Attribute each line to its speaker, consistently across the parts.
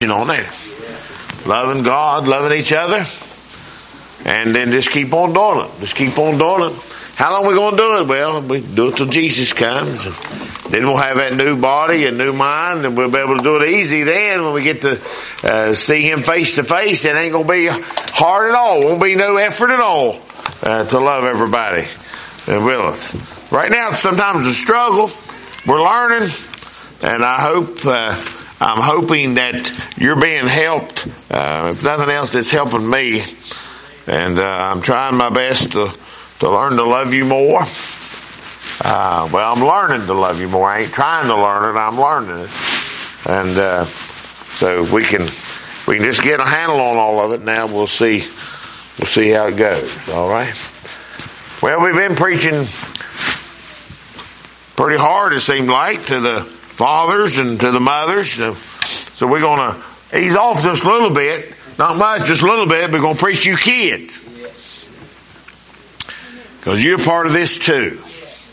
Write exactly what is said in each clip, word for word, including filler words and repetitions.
Speaker 1: preaching on it. Loving God, loving each other. And then just keep on doing it. Just keep on doing it. How long are we going to do it? Well, we do it till Jesus comes. And then we'll have that new body and new mind, and we'll be able to do it easy then when we get to uh, see Him face to face. It ain't going to be hard at all. Won't be no effort at all uh, to love everybody. Uh, will it? Right now, sometimes it's a struggle. We're learning, and I hope, uh, I'm hoping that you're being helped. Uh, if nothing else, it's helping me. And uh, I'm trying my best to, to learn to love you more. Uh, well, I'm learning to love you more. I ain't trying to learn it. I'm learning it. And uh, so we can we can just get a handle on all of it. Now we'll see we'll see how it goes. All right. Well, we've been preaching pretty hard, it seemed like, to the fathers and to the mothers. So, so we're going to ease off just a little bit. Not much, just a little bit. We're going to preach to you kids. Because you're part of this too.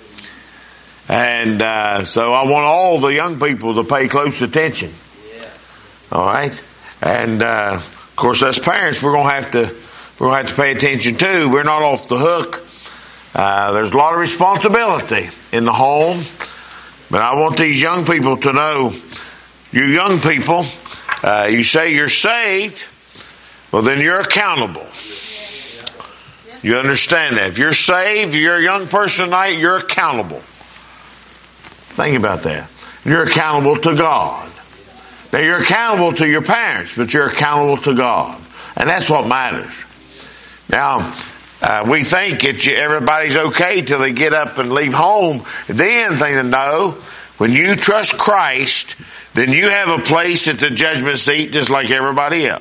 Speaker 1: And uh, so I want all the young people to pay close attention. All right? And uh, of course, as parents, we're going to have to we're going to have to pay attention too. We're not off the hook. Uh, there's a lot of responsibility in the home. But I want these young people to know, you young people, uh, you say you're saved, well then you're accountable. You understand that. If you're saved, you're a young person tonight, you're accountable. Think about that. You're accountable to God. Now you're accountable to your parents, but you're accountable to God. And that's what matters. Now, uh, we think that you, everybody's okay till they get up and leave home. Then think that no, when you trust Christ, then you have a place at the judgment seat just like everybody else.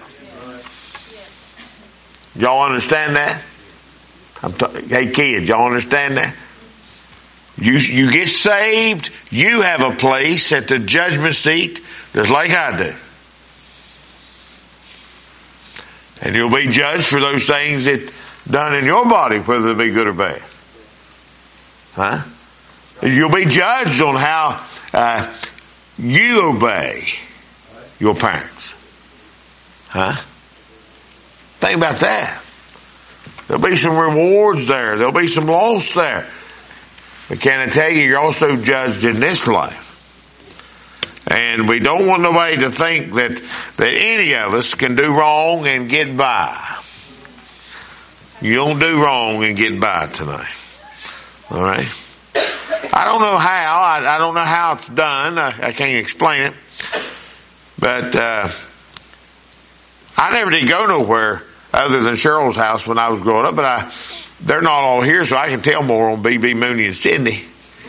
Speaker 1: Y'all understand that? I'm t- hey kids, y'all understand that? You, you get saved, you have a place at the judgment seat just like I do. And you'll be judged for those things that done in your body, whether they be good or bad. Huh? You'll be judged on how uh, you obey your parents. Huh? Think about that. There'll be some rewards there. There'll be some loss there. But can I tell you, you're also judged in this life. And we don't want nobody to think that, that any of us can do wrong and get by. You don't do wrong and get by tonight. All right? I don't know how. I, I don't know how it's done. I, I can't explain it. But uh, I never did go nowhere other than Cheryl's house when I was growing up. But I, they're not all here, so I can tell more on B B, Mooney, and Cindy.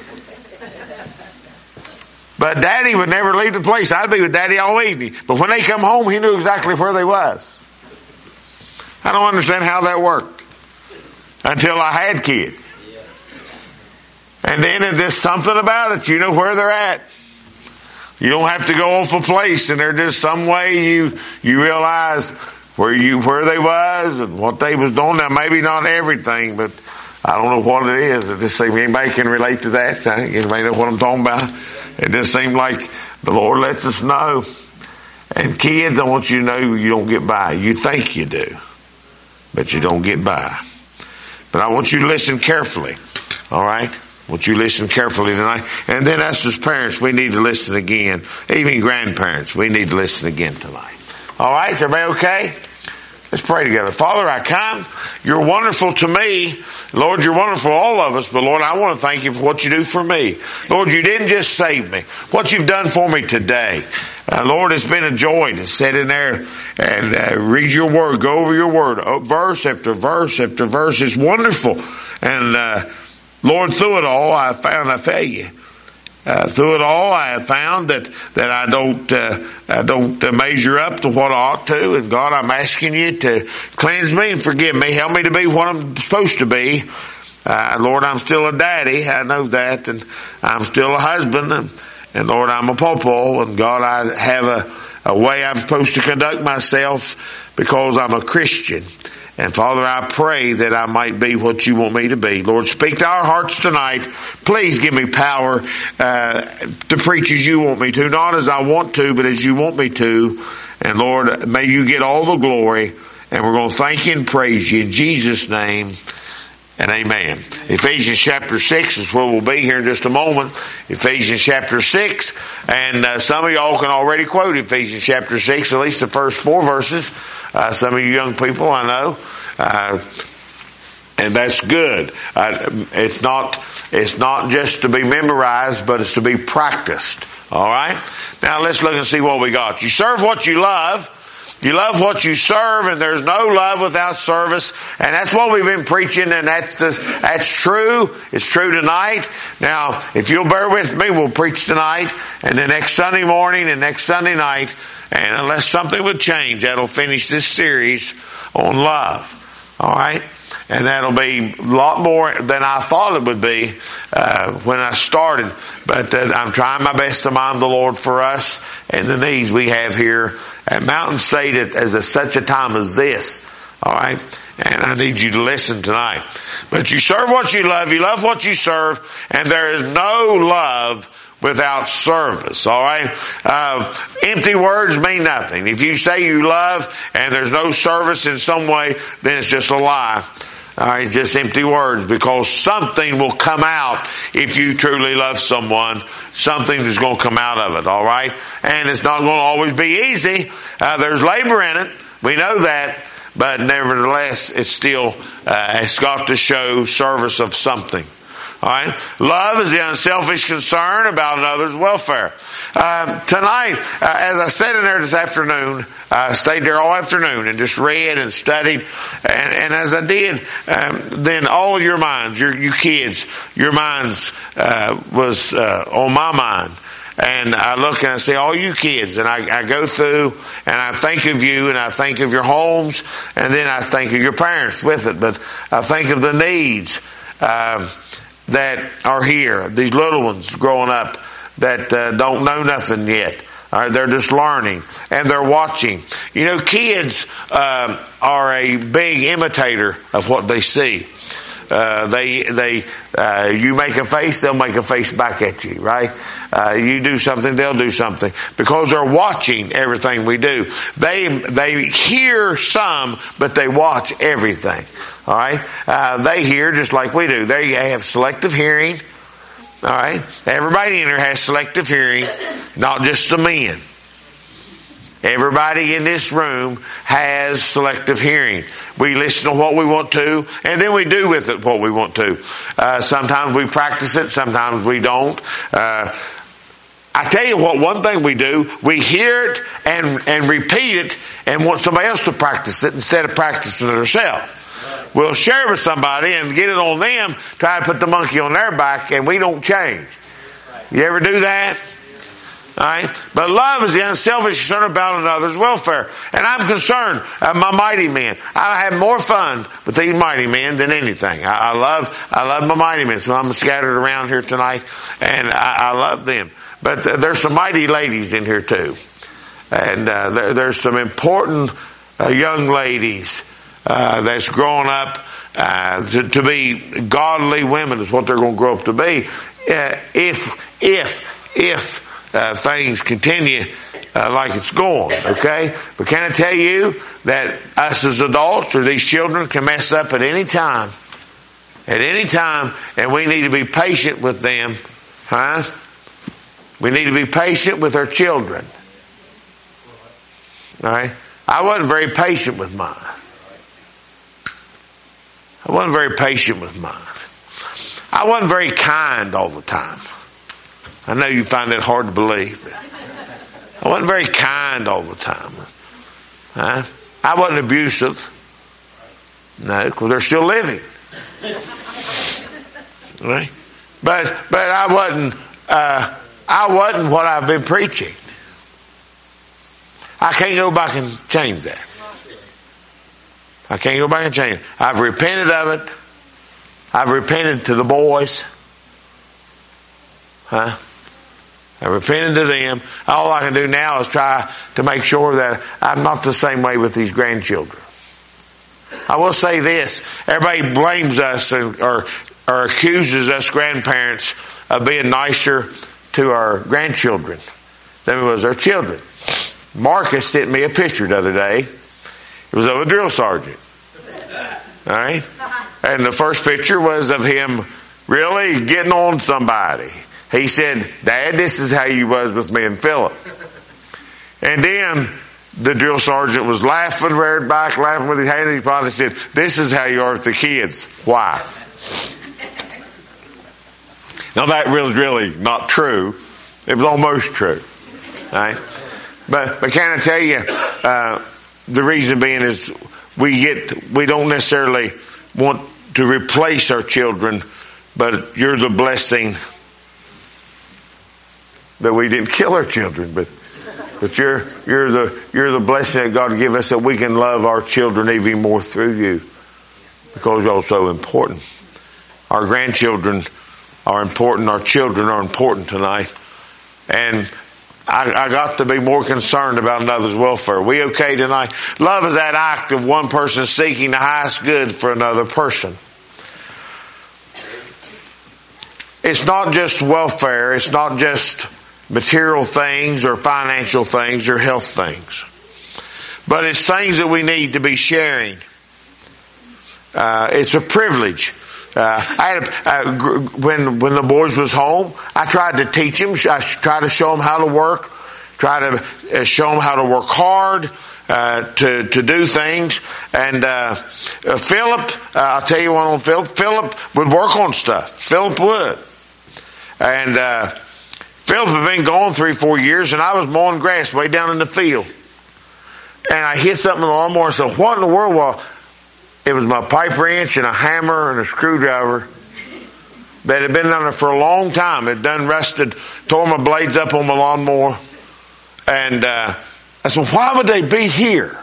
Speaker 1: But Daddy would never leave the place. I'd be with Daddy all evening. But when they come home, he knew exactly where they was. I don't understand how that worked until I had kids. And then it's just something about it. You know where they're at. You don't have to go off a place, and there's just some way you you realize where you where they was and what they was doing. Now maybe not everything, but I don't know what it is. It just seems anybody can relate to that. Anybody know what I'm talking about? It just seems like the Lord lets us know. And kids, I want you to know you don't get by. You think you do, but you don't get by. But I want you to listen carefully. All right? I want you to listen carefully tonight. And then us as parents, we need to listen again. Even grandparents, we need to listen again tonight. All right? Is everybody okay? Let's pray together. Father, I come. You're wonderful to me. Lord, you're wonderful to all of us. But Lord, I want to thank you for what you do for me. Lord, you didn't just save me. What you've done for me today. Uh, Lord, it's been a joy to sit in there and uh, read your word. Go over your word. Oh, verse after verse after verse. It's wonderful. And uh, Lord, through it all, I found I fail you. Uh, through it all, I have found that that I don't uh, I don't uh, measure up to what I ought to. And God, I'm asking you to cleanse me and forgive me. Help me to be what I'm supposed to be. Uh, Lord, I'm still a daddy. I know that, and I'm still a husband. And, and Lord, I'm a pawpaw. And God, I have a, a way I'm supposed to conduct myself because I'm a Christian. And Father, I pray that I might be what you want me to be. Lord, speak to our hearts tonight. Please give me power uh, to preach as you want me to. Not as I want to, but as you want me to. And Lord, may you get all the glory. And we're going to thank you and praise you in Jesus' name. And amen. Ephesians chapter six is where we'll be here in just a moment. Ephesians chapter six. And uh, some of y'all can already quote Ephesians chapter six, at least the first four verses. Uh, some of you young people, I know. Uh, and that's good. Uh, it's not, it's not just to be memorized, but it's to be practiced. Alright? Now let's look and see what we got. You serve what you love. You love what you serve, and there's no love without service. And that's what we've been preaching, and that's the, that's true. It's true tonight. Now, if you'll bear with me, we'll preach tonight, and then next Sunday morning and next Sunday night. And unless something would change, that'll finish this series on love. All right? And that'll be a lot more than I thought it would be uh, when I started. But uh, I'm trying my best to mind the Lord for us and the needs we have here at Mountain State at, as a, such a time as this. All right? And I need you to listen tonight. But you serve what you love. You love what you serve. And there is no love without service. All right? Uh, empty words mean nothing. If you say you love and there's no service in some way, then it's just a lie. All right, just empty words, because something will come out if you truly love someone. Something is going to come out of it, all right? And it's not going to always be easy. Uh, there's labor in it. We know that. But nevertheless, it's still, uh, it's got to show service of something. All right? Love is the unselfish concern about another's welfare. Uh, tonight, uh, as I sat in there this afternoon, I stayed there all afternoon and just read and studied. And, and as I did, um, then all of your minds, your, you kids, your minds uh, was uh, on my mind. And I look and I see all you kids, and I, I go through and I think of you, and I think of your homes, and then I think of your parents with it. But I think of the needs uh, that are here, these little ones growing up that uh, don't know nothing yet. All right, they're just learning, and they're watching. You know, kids uh, are a big imitator of what they see. Uh, they, they, uh, you make a face, they'll make a face back at you, right? Uh, you do something, they'll do something, because they're watching everything we do. They, they hear some, but they watch everything. All right? Uh, they hear just like we do. They have selective hearing. All right? Everybody in here has selective hearing, not just the men. Everybody in this room has selective hearing. We listen to what we want to, and then we do with it what we want to. Uh, sometimes we practice it, sometimes we don't. Uh, I tell you what, one thing we do, we hear it and, and repeat it and want somebody else to practice it instead of practicing it ourselves. We'll share it with somebody and get it on them, try to put the monkey on their back, and we don't change. You ever do that? Alright? But love is the unselfish concern about another's welfare. And I'm concerned of my mighty men. I have more fun with these mighty men than anything. I, I love, I love my mighty men. So I'm scattered around here tonight, and I, I love them. But th- there's some mighty ladies in here too. And uh, there, there's some important uh, young ladies uh, that's growing up uh, to, to be godly women is what they're going to grow up to be. Uh, if, if, if Uh, things continue uh, like it's going, okay? But can I tell you that us as adults or these children can mess up at any time, at any time, and we need to be patient with them, huh? We need to be patient with our children. All right? I wasn't very patient with mine. I wasn't very patient with mine. I wasn't very kind all the time. I know you find that hard to believe. But I wasn't very kind all the time. Huh? I wasn't abusive. No, because they're still living. Right? But but I wasn't uh, I wasn't what I've been preaching. I can't go back and change that. I can't go back and change it. I've repented of it. I've repented to the boys. Huh? I repented to them. All I can do now is try to make sure that I'm not the same way with these grandchildren. I will say this. Everybody blames us or, or accuses us grandparents of being nicer to our grandchildren than we was our children. Marcus sent me a picture the other day. It was of a drill sergeant. All right? And the first picture was of him really getting on somebody. He said, Dad, this is how you was with me and Philip. And then the drill sergeant was laughing, reared back, laughing with his hands. He probably said, this is how you are with the kids. Why? Now that really, really not true. It was almost true. Right? But, but can I tell you, uh, the reason being is we get, we don't necessarily want to replace our children, but you're the blessing that we didn't kill our children, but But you're, you're the, you're the blessing that God give us that we can love our children even more through you. Because you're so important. Our grandchildren are important. Our children are important tonight. And I, I got to be more concerned about another's welfare. Are we okay tonight? Love is that act of one person seeking the highest good for another person. It's not just welfare. It's not just material things or financial things or health things. But it's things that we need to be sharing. Uh, it's a privilege. Uh, I had a, uh, when when the boys was home, I tried to teach them. I tried to show them how to work. Try to show them how to work hard, uh, to to do things. And uh, uh, Philip, uh, I'll tell you one on Philip. Philip would work on stuff. Philip would, and. Uh, Philip had been gone three, four years, and I was mowing grass way down in the field. And I hit something in the lawnmower and said, what in the world? Well, it was my pipe wrench and a hammer and a screwdriver that had been on there for a long time. It had done rusted, tore my blades up on my lawnmower. And uh, I said, why would they be here?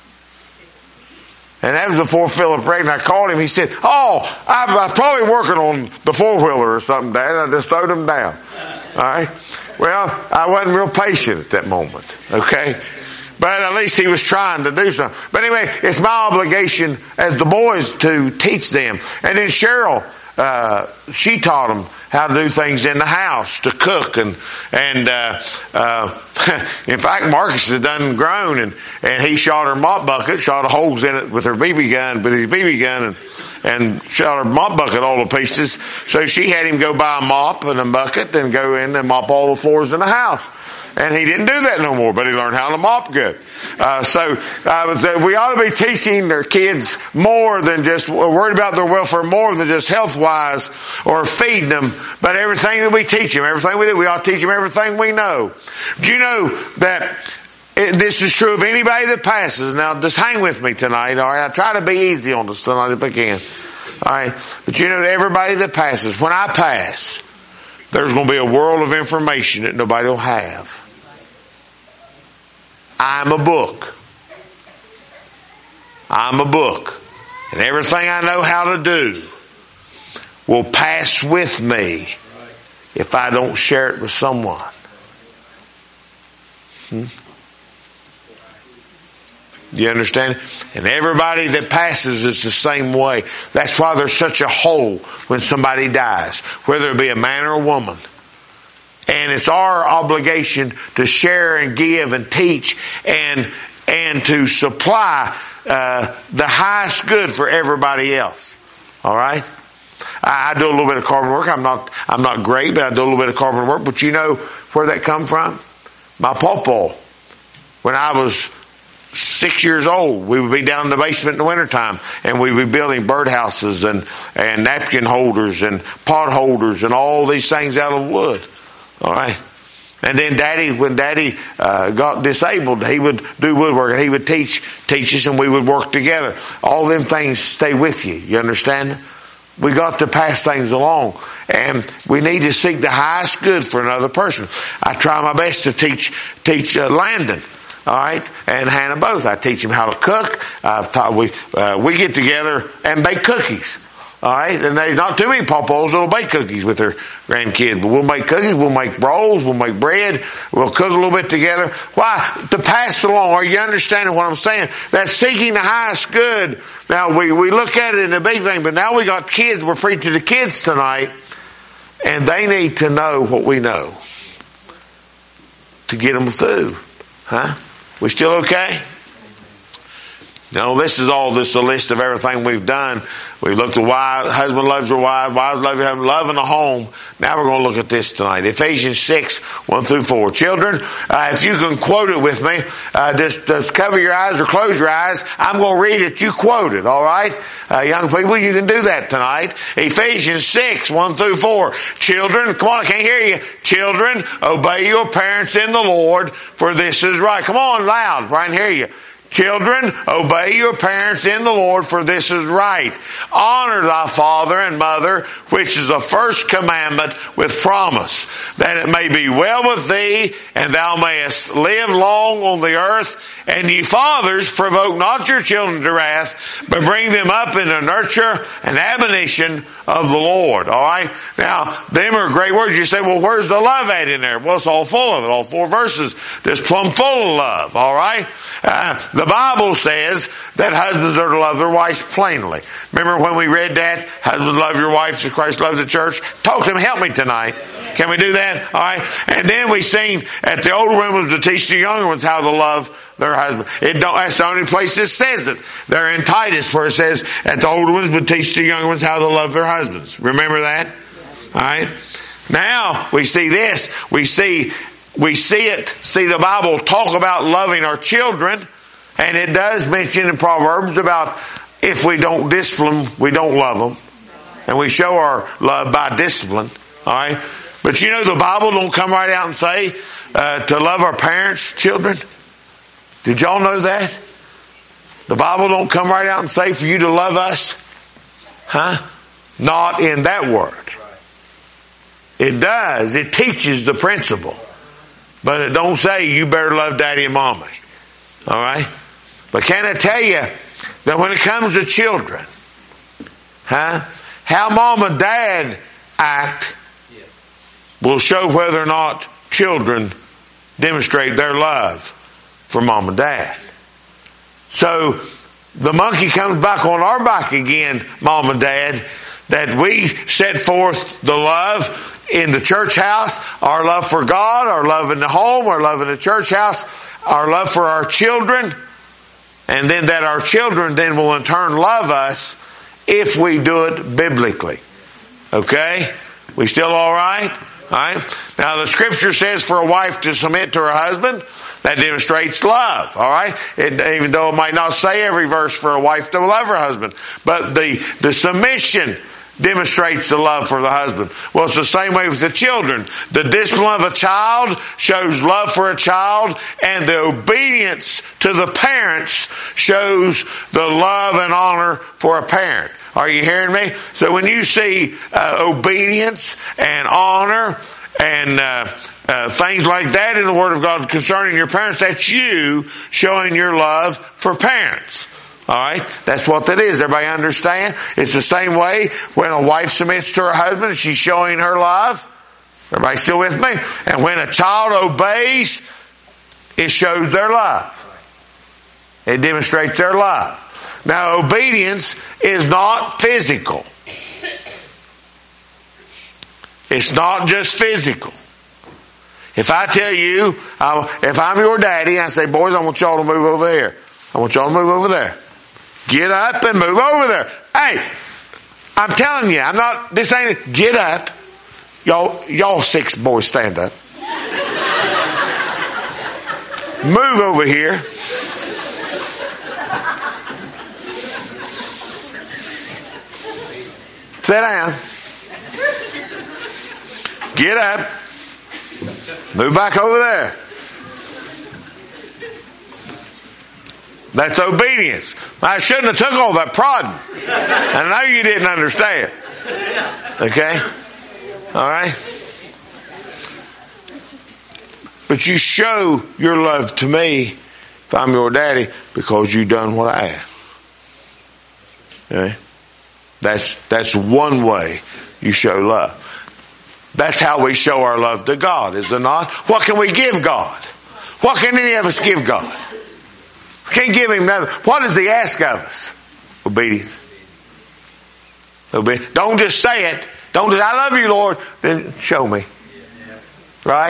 Speaker 1: And that was before Philip Reagan. I called him. He said, oh, I'm, I'm probably working on the four-wheeler or something, Dad. I just throwed them down. All right. Well, I wasn't real patient at that moment. Okay. But at least he was trying to do something. But anyway, it's my obligation as the boys to teach them. And then Cheryl, uh, she taught them how to do things in the house, to cook. And, and, uh, uh, in fact, Marcus has done grown and, and he shot her mop bucket, shot holes in it with her B B gun, with his B B gun and, and shot her mop bucket all to pieces. So she had him go buy a mop and a bucket and go in and mop all the floors in the house. And he didn't do that no more, but he learned how to mop good. Uh, so uh, we ought to be teaching their kids more than just worried about their welfare, more than just health-wise or feeding them, but everything that we teach them, everything we do, we ought to teach them everything we know. Do you know that it, this is true of anybody that passes? Now, just hang with me tonight, all right? I try to be easy on this tonight if I can. All right? But you know that everybody that passes, when I pass, there's going to be a world of information that nobody will have. I'm a book. I'm a book. And everything I know how to do will pass with me if I don't share it with someone. Hmm? You understand? And everybody that passes is the same way. That's why there's such a hole when somebody dies, whether it be a man or a woman. And it's our obligation to share and give and teach and and to supply uh, the highest good for everybody else. All right? I, I do a little bit of carpenter work. I'm not I'm not great, but I do a little bit of carpenter work. But you know where that come from? My pawpaw. When I was six years old, we would be down in the basement in the wintertime, and we'd be building birdhouses and and napkin holders and pot holders and all these things out of wood. All right. And then Daddy, when Daddy uh, got disabled, he would do woodwork. He would teach, teach us, and we would work together. All them things stay with you. You understand? We got to pass things along. And we need to seek the highest good for another person. I try my best to teach, teach uh, Landon. All right. And Hannah both. I teach them how to cook. I've taught, we, uh, we get together and bake cookies. All right, and there's not too many pawpaws that'll bake cookies with their grandkids. But we'll make cookies, we'll make rolls, we'll make bread, we'll cook a little bit together. Why? To pass along. Are you understanding what I'm saying? That's seeking the highest good. Now, we, we look at it in the big thing, but now we got kids. We're preaching to kids tonight, and they need to know what we know to get them through. Huh? We still okay? No, this is all just a list of everything we've done. We've looked at why husband loves your wife, wives love your husband, love in the home. Now we're going to look at this tonight. Ephesians six, one through four. Children, uh, if you can quote it with me, uh, just, just cover your eyes or close your eyes. I'm going to read it. You quote it, all right? Uh, young people, you can do that tonight. Ephesians six, one through four. Children, come on, I can't hear you. Children, obey your parents in the Lord, for this is right. Come on, loud, I can hear you. Children, obey your parents in the Lord, for this is right. Honor thy father and mother, which is the first commandment with promise, that it may be well with thee, and thou mayest live long on the earth. And ye fathers, provoke not your children to wrath, but bring them up in the nurture and admonition of the Lord. All right? Now, them are great words. You say, well, where's the love at in there? Well, it's all full of it. All four verses, just plumb full of love. All right? Uh, the Bible says that husbands are to love their wives plainly. Remember when we read that? Husbands, love your wives as Christ loves the church. Talk to him. Help me tonight. Can we do that? All right. And then we sing at the older women to teach the younger ones how to love their husband. It don't, that's the only place it says it. They're in Titus where it says that the older ones would teach the younger ones how to love their husbands. Remember that? All right. Now we see this. We see, we see it. See the Bible talk about loving our children. And it does mention in Proverbs about if we don't discipline, we don't love them. And we show our love by discipline. All right. But you know the Bible don't come right out and say uh, to love our parents, children. Did y'all know that? The Bible don't come right out and say for you to love us. Huh? Not in that word. It does. It teaches the principle. But it don't say you better love daddy and mommy. All right? But can I tell you that when it comes to children, huh? How mom and dad act will show whether or not children demonstrate their love for mom and dad. So the monkey comes back on our back again, mom and dad, that we set forth the love in the church house, our love for God, our love in the home, our love in the church house, our love for our children, and then that our children then will in turn love us if we do it biblically. Okay? We still all right? All right? Now the scripture says for a wife to submit to her husband. That demonstrates love, all right? It, even though it might not say every verse for a wife to love her husband. But the, the submission demonstrates the love for the husband. Well, it's the same way with the children. The discipline of a child shows love for a child, and the obedience to the parents shows the love and honor for a parent. Are you hearing me? So when you see uh, obedience and honor and uh, uh, things like that in the Word of God concerning your parents, that's you showing your love for parents. All right? That's what that is. Everybody understand? It's the same way when a wife submits to her husband, she's showing her love. Everybody still with me? And when a child obeys, it shows their love. It demonstrates their love. Now, obedience is not physical. It's not just physical. If I tell you, if I'm your daddy, I say, boys, I want y'all to move over here. I want y'all to move over there. Get up and move over there. Hey, I'm telling you, I'm not, this ain't, get up. Y'all, y'all six boys stand up. Move over here. Sit down. Get up. Move back over there. That's obedience. I shouldn't have took all that prodding. I know you didn't understand. Okay? All right? But you show your love to me, if I'm your daddy, because you done what I asked. Okay? That's, that's one way you show love. That's how we show our love to God, is it not? What can we give God? What can any of us give God? We can't give Him nothing. What does He ask of us? Obedience. Obedience. Don't just say it. Don't just, I love you, Lord. Then show me. Right?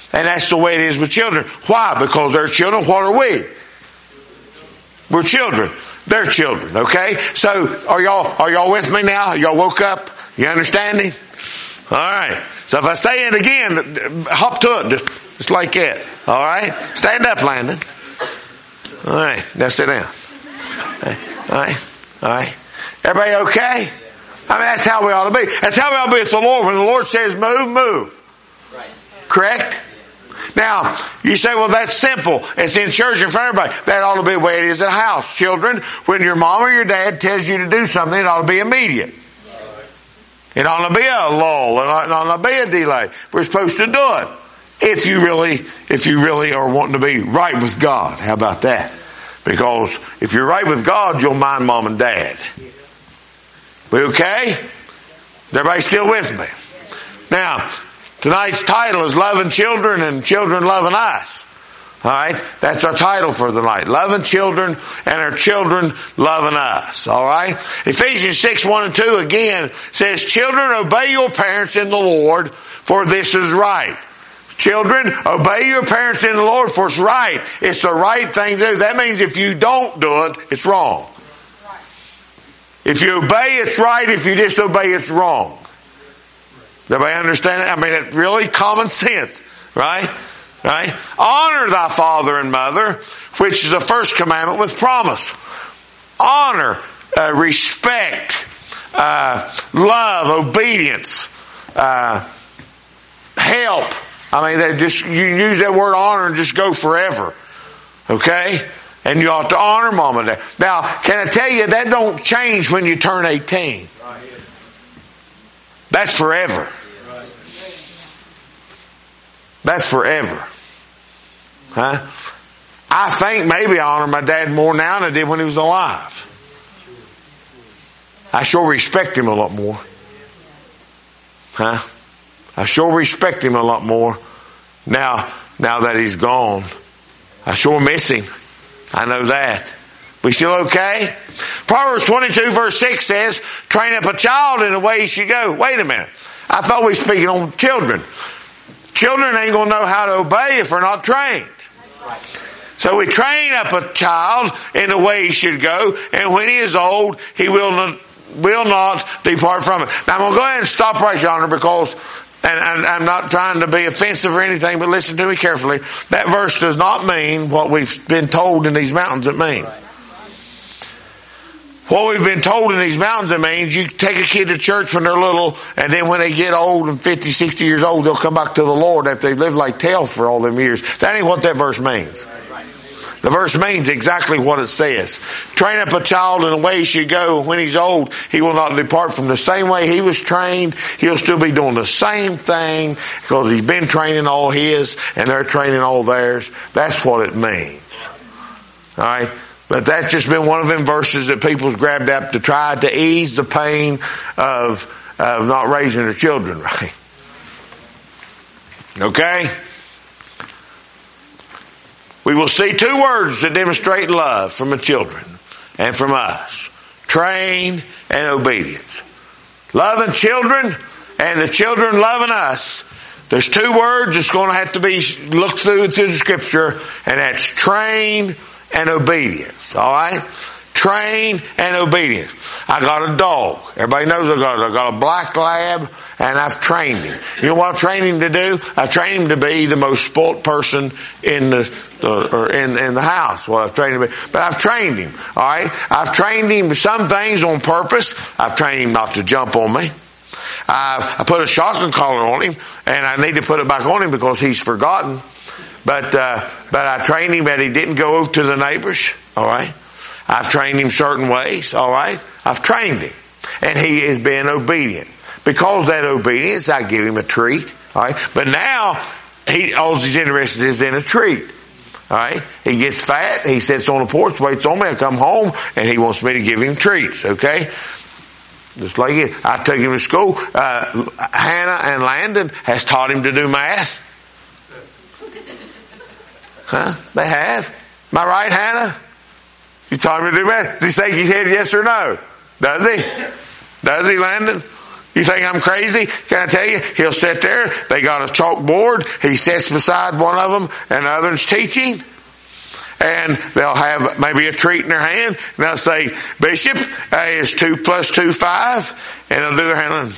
Speaker 1: And that's the way it is with children. Why? Because they're children. What are we? We're children. They're children. Okay? So are y'all, are y'all with me now? Y'all woke up? You understanding? All right. So if I say it again, hop to it. Just, just like that. All right? Stand up, Landon. All right. Now sit down. All right. All right. Everybody okay? I mean, that's how we ought to be. That's how we ought to be with the Lord. When the Lord says move, move.
Speaker 2: Right.
Speaker 1: Correct? Now, you say, well, that's simple. It's in church in front of everybody. That ought to be the way it is at house. Children, when your mom or your dad tells you to do something, it ought to be immediate. It ought to be a lull. It ought to be a delay. We're supposed to do it. If you really, if you really are wanting to be right with God. How about that? Because if you're right with God, you'll mind mom and dad. We okay? Is everybody still with me? Now, tonight's title is Loving Children and Children Loving Us. Alright? That's our title for the night. Loving children and our children loving us. Alright? Ephesians six, one and two again says, children, obey your parents in the Lord, for this is right. Children, obey your parents in the Lord, for it's right. It's the right thing to do. That means if you don't do it, it's wrong. If you obey, it's right. If you disobey, it's wrong. Everybody understand it? I mean, it's really common sense, right? Right? Honor thy father and mother, which is the first commandment with promise. Honor, uh, respect, uh, love, obedience, uh, help. I mean, they just, you use that word honor and just go forever. Okay? And you ought to honor mom and dad. Now, can I tell you, that don't change when you turn eighteen. That's forever. That's forever. Huh? I think maybe I honor my dad more now than I did when he was alive. I sure respect him a lot more. Huh? I sure respect him a lot more now, now that he's gone. I sure miss him. I know that. We still okay? Proverbs twenty-two verse six says, train up a child in the way he should go. Wait a minute. I thought we were speaking on children. Children ain't going to know how to obey if they're not trained. So we train up a child in the way he should go, and when he is old, he will not, will not depart from it. Now I'm going to go ahead and stop right yonder because, and, and I'm not trying to be offensive or anything, but listen to me carefully. That verse does not mean what we've been told in these mountains it means. What we've been told in these mountains, it means you take a kid to church when they're little, and then when they get old and fifty, sixty years old, they'll come back to the Lord after they've lived like hell for all them years. That ain't what that verse means. The verse means exactly what it says. Train up a child in the way he should go. When he's old, he will not depart from the same way he was trained. He'll still be doing the same thing because he's been training all his and they're training all theirs. That's what it means. All right? But that's just been one of them verses that people's grabbed up to try to ease the pain of, of not raising their children right. Okay? We will see two words that demonstrate love from the children and from us. Train and obedience. Loving children and the children loving us. There's two words that's going to have to be looked through through the scripture, and that's train and obedience. All right? Train and obedience. I got a dog. Everybody knows I got, I got a black lab, and I've trained him. You know what I've trained him to do? I've trained him to be the most spoilt person in the, the or in, in the house. What I've trained him to be. But I've trained him. All right? I've trained him some things on purpose. I've trained him not to jump on me. I, I put a shotgun collar on him, and I need to put it back on him because he's forgotten. But, uh, but I trained him that he didn't go over to the neighbors. All right? I've trained him certain ways. All right? I've trained him. And he is being obedient. Because of that obedience, I give him a treat. All right? But now, he, all he's interested is in a treat. All right? He gets fat. He sits on the porch, waits on me. I come home, and he wants me to give him treats. Okay? Just like it. I take him to school. Uh, Hannah and Landon has taught him to do math. Huh? They have. Am I right, Hannah? You taught him to do math. Does he shake his head yes or no? Does he? Does he, Landon? You think I'm crazy? Can I tell you? He'll sit there. They got a chalkboard. He sits beside one of them and the other's teaching. And they'll have maybe a treat in their hand. And they'll say, Bishop, uh, is two plus two five? And they'll do their hand.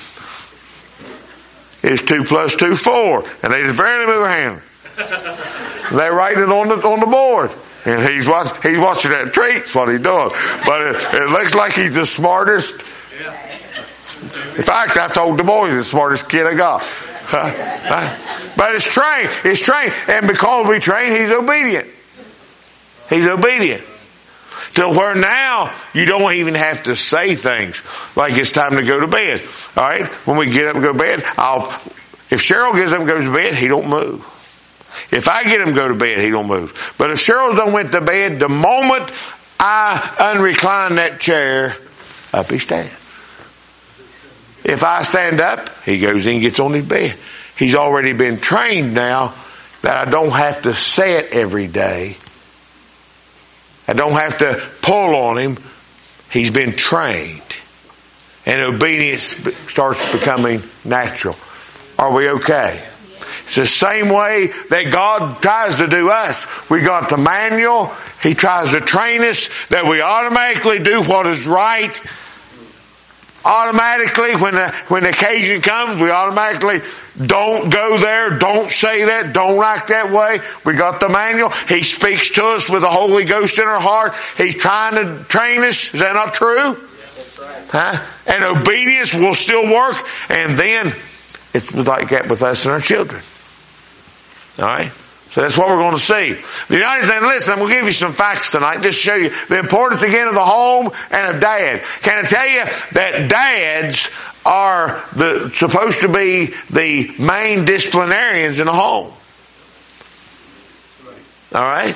Speaker 1: Is two plus two four? And they just barely move their hand. They write it on the on the board. And he's watch, he's watching that treat. That's what he's doing. But it, it looks like he's the smartest. In fact, I told the boys the smartest kid I got. But it's trained. It's trained. And because we train, he's obedient. He's obedient. To where now you don't even have to say things like it's time to go to bed. All right? When we get up and go to bed, I'll, if Cheryl gets up and goes to bed, he don't move. If I get him to go to bed, he don't move. But if Cheryl done went to bed, the moment I unrecline that chair, up he stands. If I stand up, he goes in and gets on his bed. He's already been trained now that I don't have to say it every day. I don't have to pull on him. He's been trained. And obedience starts becoming natural. Are we okay? It's the same way that God tries to do us. We got the manual. He tries to train us that we automatically do what is right. Automatically, when the, when the occasion comes, we automatically don't go there, don't say that, don't act that way. We got the manual. He speaks to us with the Holy Ghost in our heart. He's trying to train us. Is that not true?
Speaker 2: Yeah, that's right.
Speaker 1: Huh? And obedience will still work. And then it's like that with us and our children. All right? So that's what we're going to see. The United States, listen, I'm going to give you some facts tonight just to show you the importance again of the home and of dad. Can I tell you that dads are the supposed to be the main disciplinarians in the home? All right?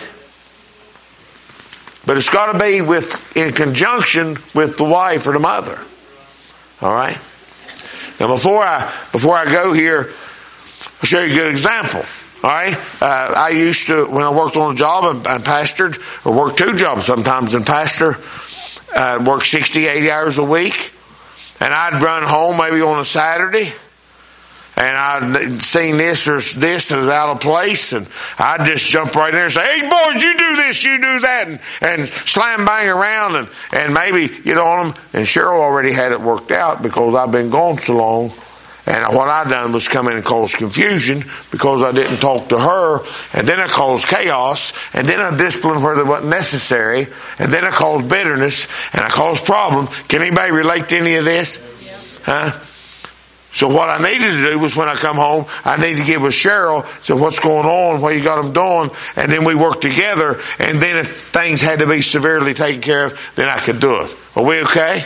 Speaker 1: But it's got to be with in conjunction with the wife or the mother. All right? Now before I before I go here, I'll show you a good example. All right, uh, I used to, when I worked on a job and, and pastored, or worked two jobs sometimes and pastor, uh, worked sixty, eighty hours a week, and I'd run home maybe on a Saturday, and I'd seen this or this is out of place, and I'd just jump right in there and say, hey boys, you do this, you do that, and, and slam bang around, and, and maybe get on them, and Cheryl already had it worked out because I've been gone so long. And what I done was come in and cause confusion because I didn't talk to her, and then I caused chaos, and then I disciplined where it wasn't necessary, and then I caused bitterness, and I caused problems. Can anybody relate to any of this?
Speaker 2: Yeah.
Speaker 1: Huh? So what I needed to do was when I come home, I need to get with Cheryl, so what's going on, what you got them doing, and then we work together, and then if things had to be severely taken care of, then I could do it. Are we okay?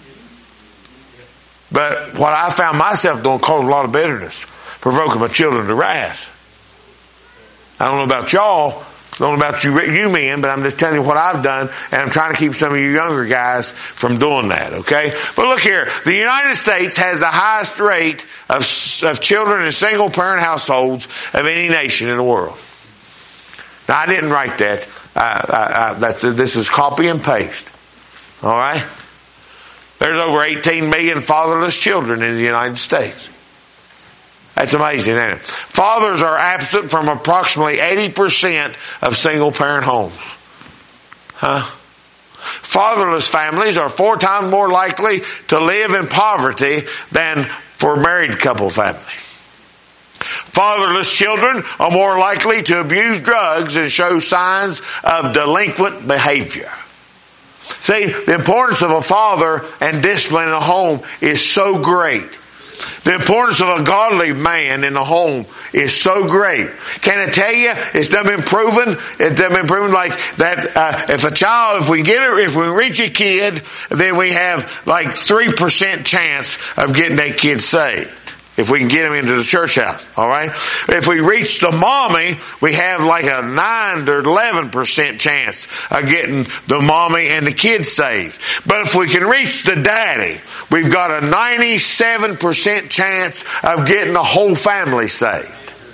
Speaker 1: But what I found myself doing caused a lot of bitterness, provoking my children to wrath. I don't know about y'all, I don't know about you, you men, but I'm just telling you what I've done, and I'm trying to keep some of you younger guys from doing that, okay? But look here, the United States has the highest rate of, of children in single parent households of any nation in the world. Now I didn't write that, I, I, I, that's, this is copy and paste, alright? There's over eighteen million fatherless children in the United States. That's amazing, isn't it? Fathers are absent from approximately eighty percent of single parent homes. Huh? Fatherless families are four times more likely to live in poverty than for married couple families. Fatherless children are more likely to abuse drugs and show signs of delinquent behavior. See, the importance of a father and discipline in a home is so great. The importance of a godly man in the home is so great. Can I tell you, it's done been proven, it's done been proven like that, uh, if a child, if we get it, if we reach a kid, then we have like three percent chance of getting that kid saved. If we can get him into the church house, alright? If we reach the mommy, we have like a nine to eleven percent chance of getting the mommy and the kid saved. But if we can reach the daddy, we've got a ninety-seven percent chance of getting the whole family saved.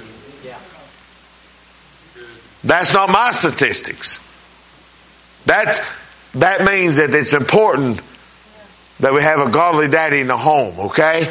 Speaker 1: That's not my statistics. That, that means that it's important that we have a godly daddy in the home, okay?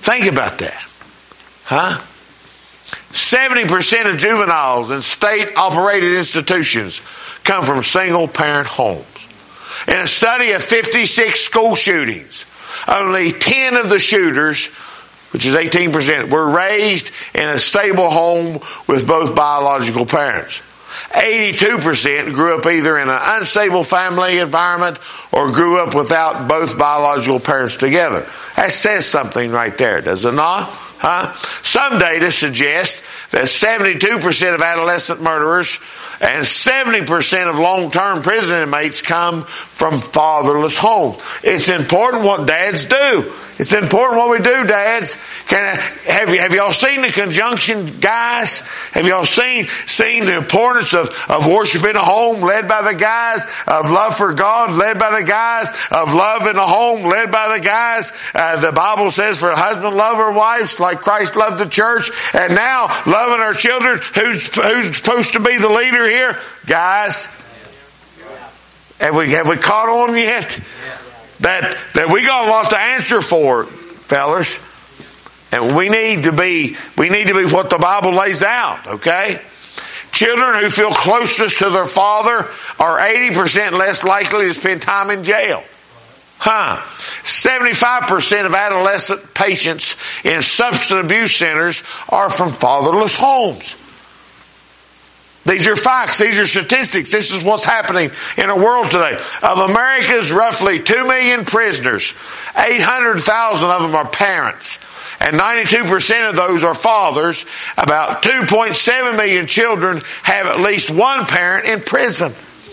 Speaker 1: Think about that. Huh? seventy percent of juveniles in state-operated institutions come from single-parent homes. In a study of fifty-six school shootings, only ten of the shooters, which is eighteen percent, were raised in a stable home with both biological parents. eighty-two percent grew up either in an unstable family environment or grew up without both biological parents together. That says something right there, does it not? Huh? Some data suggests that seventy-two percent of adolescent murderers and seventy percent of long-term prison inmates come from fatherless homes. It's important what dads do. It's important what we do, dads. Can I, have you, have y'all seen the conjunction, guys? Have y'all seen, seen the importance of, of worship in a home led by the guys, of love for God led by the guys, of love in a home led by the guys? Uh, the Bible says for a husband love her wives like Christ loved the church, and now loving our children. Who's, who's supposed to be the leader here? Guys. Have we, have we caught on yet? That, that we got a lot to answer for, fellas. And we need to be, we need to be what the Bible lays out, okay? Children who feel closest to their father are eighty percent less likely to spend time in jail. Huh. seventy-five percent of adolescent patients in substance abuse centers are from fatherless homes. These are facts. These are statistics. This is what's happening in our world today. Of America's roughly two million prisoners, eight hundred thousand of them are parents. And ninety-two percent of those are fathers. About two point seven million children have at least one parent in prison.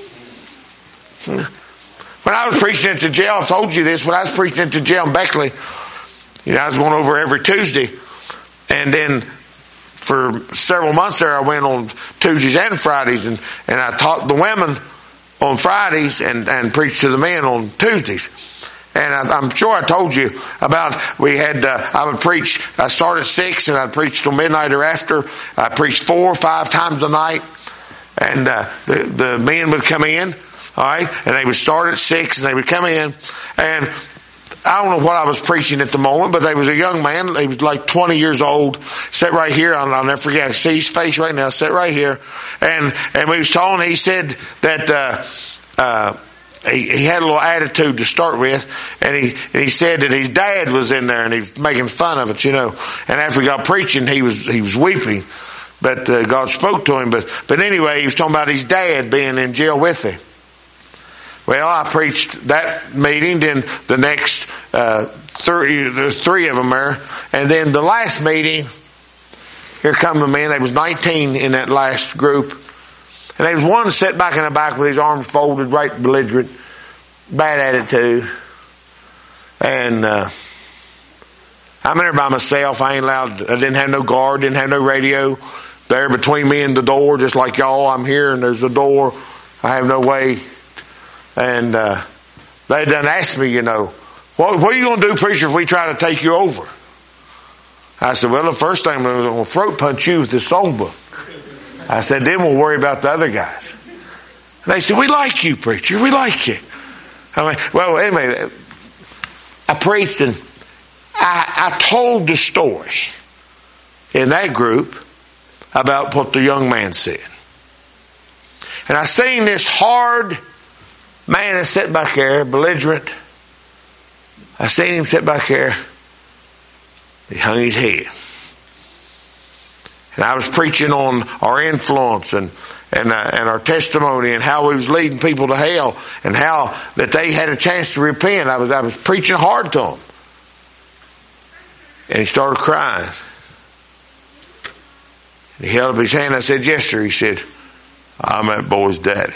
Speaker 1: When I was preaching at the jail, I told you this, when I was preaching at the jail in Beckley, you know, I was going over every Tuesday. And then for several months there, I went on Tuesdays and Fridays, and, and I taught the women on Fridays and, and preached to the men on Tuesdays. And I, I'm sure I told you about, we had, uh, I would preach, I started at six and I'd preach till midnight or after. I preached four or five times a night. And, uh, the, the men would come in, alright, and they would start at six and they would come in, and I don't know what I was preaching at the moment, but there was a young man, he was like twenty years old, sat right here, I'll, I'll never forget, I see his face right now, sat right here, and, and we was talking, he said that, uh, uh, he, he had a little attitude to start with, and he, and he said that his dad was in there and he was making fun of it, you know, and after he got preaching, he was, he was weeping, but uh, God spoke to him, but, but anyway, he was talking about his dad being in jail with him. Well, I preached that meeting, then the next, uh, three, the three of them there. And then the last meeting, here come a man, there was nineteen in that last group. And there was one sitting back in the back with his arms folded, right belligerent, bad attitude. And, uh, I'm in there by myself, I ain't allowed, I didn't have no guard, didn't have no radio. There between me and the door, just like y'all, I'm here and there's a door. I have no way. And uh, they done asked me, you know, what, what are you going to do, preacher, if we try to take you over? I said, well, the first thing I'm going to throat punch you with this songbook. I said, then we'll worry about the other guys. And they said, we like you, preacher, we like you. I mean, well, anyway, I preached and I, I told the story in that group about what the young man said. And I seen this hard man is sitting back there, belligerent. I seen him sit back there. He hung his head. And I was preaching on our influence and and uh, and our testimony and how we was leading people to hell and how that they had a chance to repent. I was I was preaching hard to them. And he started crying. And he held up his hand. I said, yes, sir. He said, I'm that boy's daddy.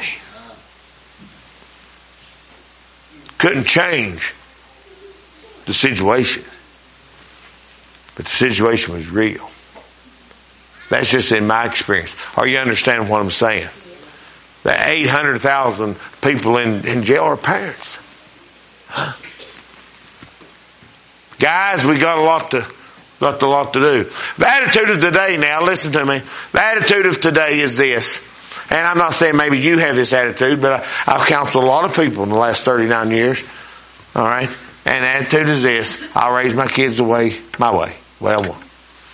Speaker 1: Couldn't change the situation. But the situation was real. That's just in my experience. Are you understanding what I'm saying? The eight hundred thousand people in, in jail are parents. Huh? Guys, we got a lot to, got a lot to do. The attitude of today now, listen to me. The attitude of today is this. And I'm not saying maybe you have this attitude, but I, I've counseled a lot of people in the last thirty-nine years. All right. And the attitude is this: I'll raise my kids the way, my way, the way I want.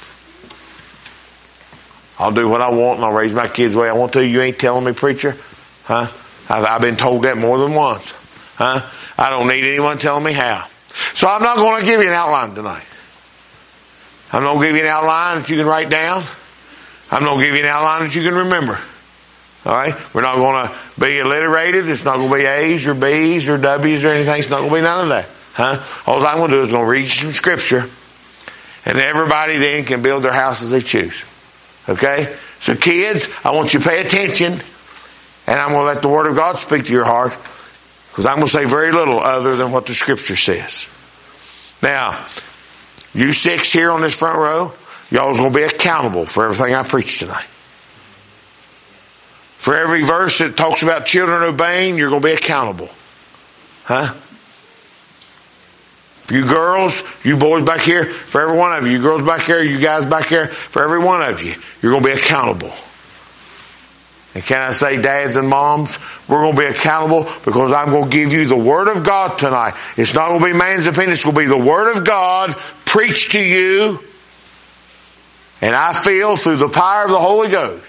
Speaker 1: I'll do what I want and I'll raise my kids the way I want to. You ain't telling me, preacher? Huh? I've, I've been told that more than once. Huh? I don't need anyone telling me how. So I'm not going to give you an outline tonight. I'm not going to give you an outline that you can write down. I'm not going to give you an outline that you can remember. All right? We're not going to be alliterated. It's not going to be A's or B's or W's or anything. It's not going to be none of that. Huh? All I'm going to do is going to read you some scripture, and everybody then can build their house as they choose. Okay? So kids, I want you to pay attention, and I'm going to let the Word of God speak to your heart, because I'm going to say very little other than what the scripture says. Now, you six here on this front row, y'all's going to be accountable for everything I preach tonight. For every verse that talks about children obeying, you're going to be accountable. Huh? You girls, you boys back here, for every one of you, you girls back here, you guys back here, for every one of you, you're going to be accountable. And can I say, dads and moms, we're going to be accountable because I'm going to give you the Word of God tonight. It's not going to be man's opinion. It's going to be the Word of God preached to you. And I feel through the power of the Holy Ghost.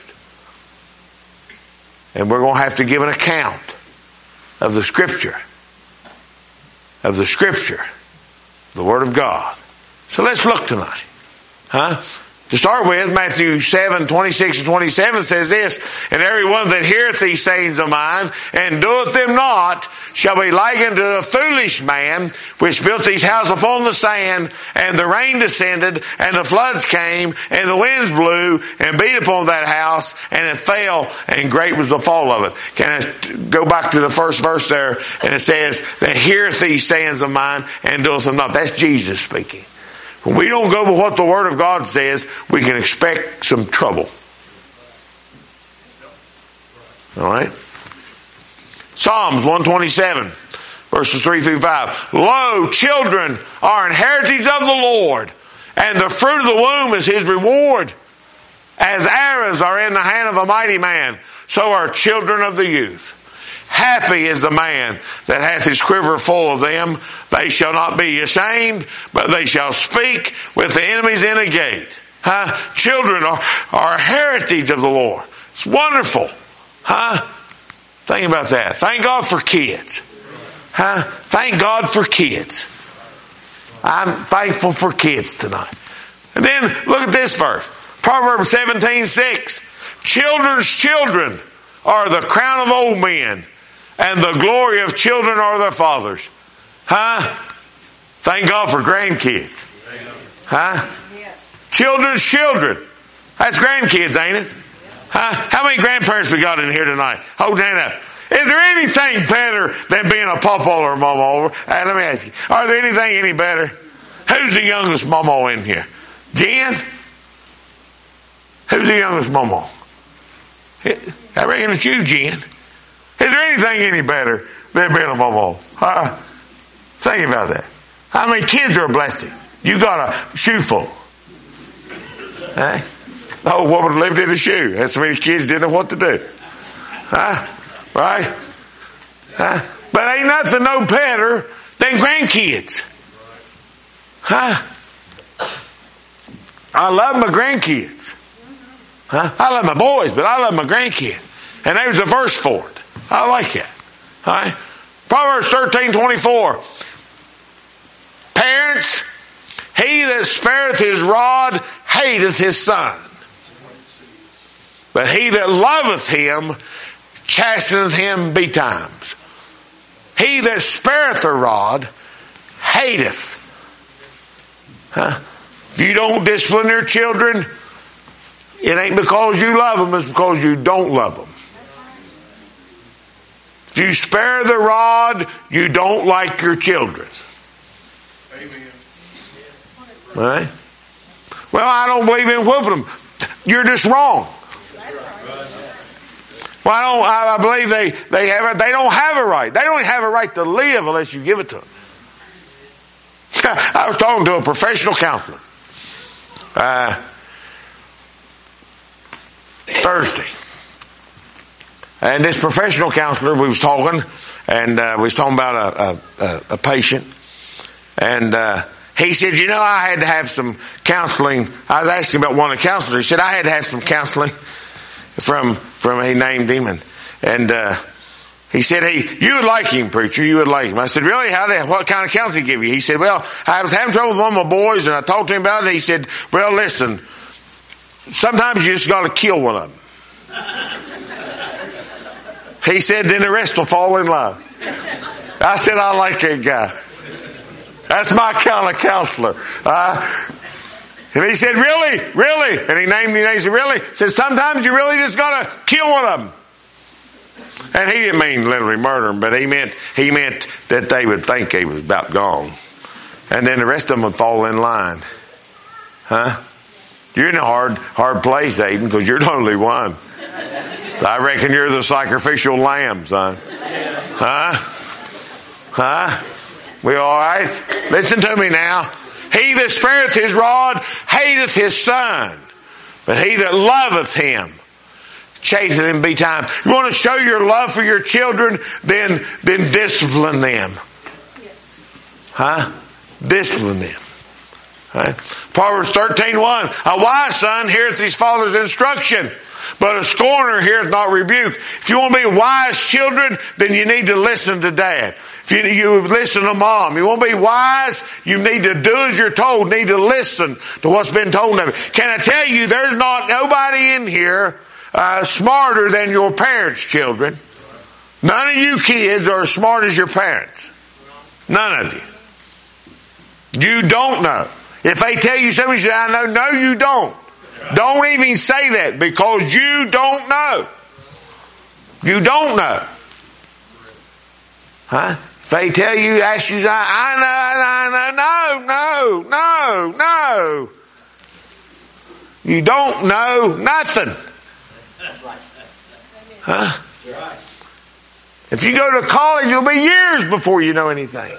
Speaker 1: And we're going to have to give an account of the Scripture. Of the Scripture. The Word of God. So let's look tonight. Huh? To start with, Matthew seven, twenty-six and twenty-seven says this: And everyone that heareth these sayings of mine, and doeth them not, shall be likened to a foolish man, which built his house upon the sand, and the rain descended, and the floods came, and the winds blew, and beat upon that house, and it fell, and great was the fall of it. Can I go back to the first verse there, and it says, that heareth these sayings of mine, and doeth them not. That's Jesus speaking. When we don't go with what the Word of God says, we can expect some trouble. Alright? Psalms one twenty-seven, verses three through five. Lo, children are an heritage of the Lord, and the fruit of the womb is His reward. As arrows are in the hand of a mighty man, so are children of the youth. Happy is the man that hath his quiver full of them. They shall not be ashamed, but they shall speak with the enemies in a gate. Huh? Children are, are a heritage of the Lord. It's wonderful. Huh? Think about that. Thank God for kids. Huh? Thank God for kids. I'm thankful for kids tonight. And then look at this verse. Proverbs seventeen six. Children's children are the crown of old men, and the glory of children are their fathers. Huh? Thank God for grandkids. Huh? Yes. Children's children. That's grandkids, ain't it? Huh? How many grandparents we got in here tonight? Hold your hand up. Is there anything better than being a papa or a mama over? Hey, let me ask you. Are there anything any better? Who's the youngest mama in here? Jen? Who's the youngest mama? I reckon it's you, Jen. Is there anything any better than being a mama? Huh? Think about that. How many kids are a blessing? You got a shoe full. Huh? The old woman lived in a shoe. That's many kids didn't know what to do. Huh? Right? Huh? But ain't nothing no better than grandkids. Huh? I love my grandkids. Huh? I love my boys, but I love my grandkids. And there's a verse for it. I like it. All right? Proverbs thirteen twenty-four. Parents, he that spareth his rod hateth his son. But he that loveth him chasteneth him betimes. He that spareth a rod hateth. Huh? If you don't discipline your children, it ain't because you love them, it's because you don't love them. If you spare the rod, you don't like your children. Amen. All right? Well, I don't believe in whooping them. You're just wrong. Well, I don't. I believe they they have. They don't have a right. They don't have a right to live unless you give it to them. I was talking to a professional counselor uh, Thursday, and this professional counselor, we was talking, and uh, we was talking about a, a, a patient, And uh, he said, you know, I had to have some counseling. I was asking about one of the counselors. He said, I had to have some counseling from, from he named him. And, and uh, he said, hey, you would like him, preacher. You would like him. I said, really? How did, what kind of counseling did he give you? He said, well, I was having trouble with one of my boys, and I talked to him about it. He said, well, listen, sometimes you just got to kill one of them. He said, then the rest will fall in love. I said, I like that guy. That's my kind of counselor. Uh, and he said, really? Really? And he named me and he said, really? He said, sometimes you really just got to kill one of them. And he didn't mean literally murder them, but he meant, he meant that they would think he was about gone. And then the rest of them would fall in line. Huh? You're in a hard, hard place, Aiden, because you're the only one. So I reckon you're the sacrificial lamb, son. Huh? Huh? We all right? Listen to me now. He that spareth his rod hateth his son, but he that loveth him chasteneth him betimes. You want to show your love for your children, then, then discipline them. Huh? Discipline them. Right? Proverbs thirteen one. A wise son heareth his father's instruction, but a scorner heareth not rebuke. If you want to be wise children, then you need to listen to dad. If you, you listen to mom, you want to be wise, you need to do as you're told, need to listen to what's been told of you. Can I tell you, there's not nobody in here uh, smarter than your parents' children. None of you kids are as smart as your parents. None of you. You don't know. If they tell you something, you say, I know. No, you don't. Don't even say that, because you don't know. You don't know. Huh? If they tell you, ask you, I know, I know, no, no, no, no. You don't know nothing. Huh? If you go to college, it'll be years before you know anything.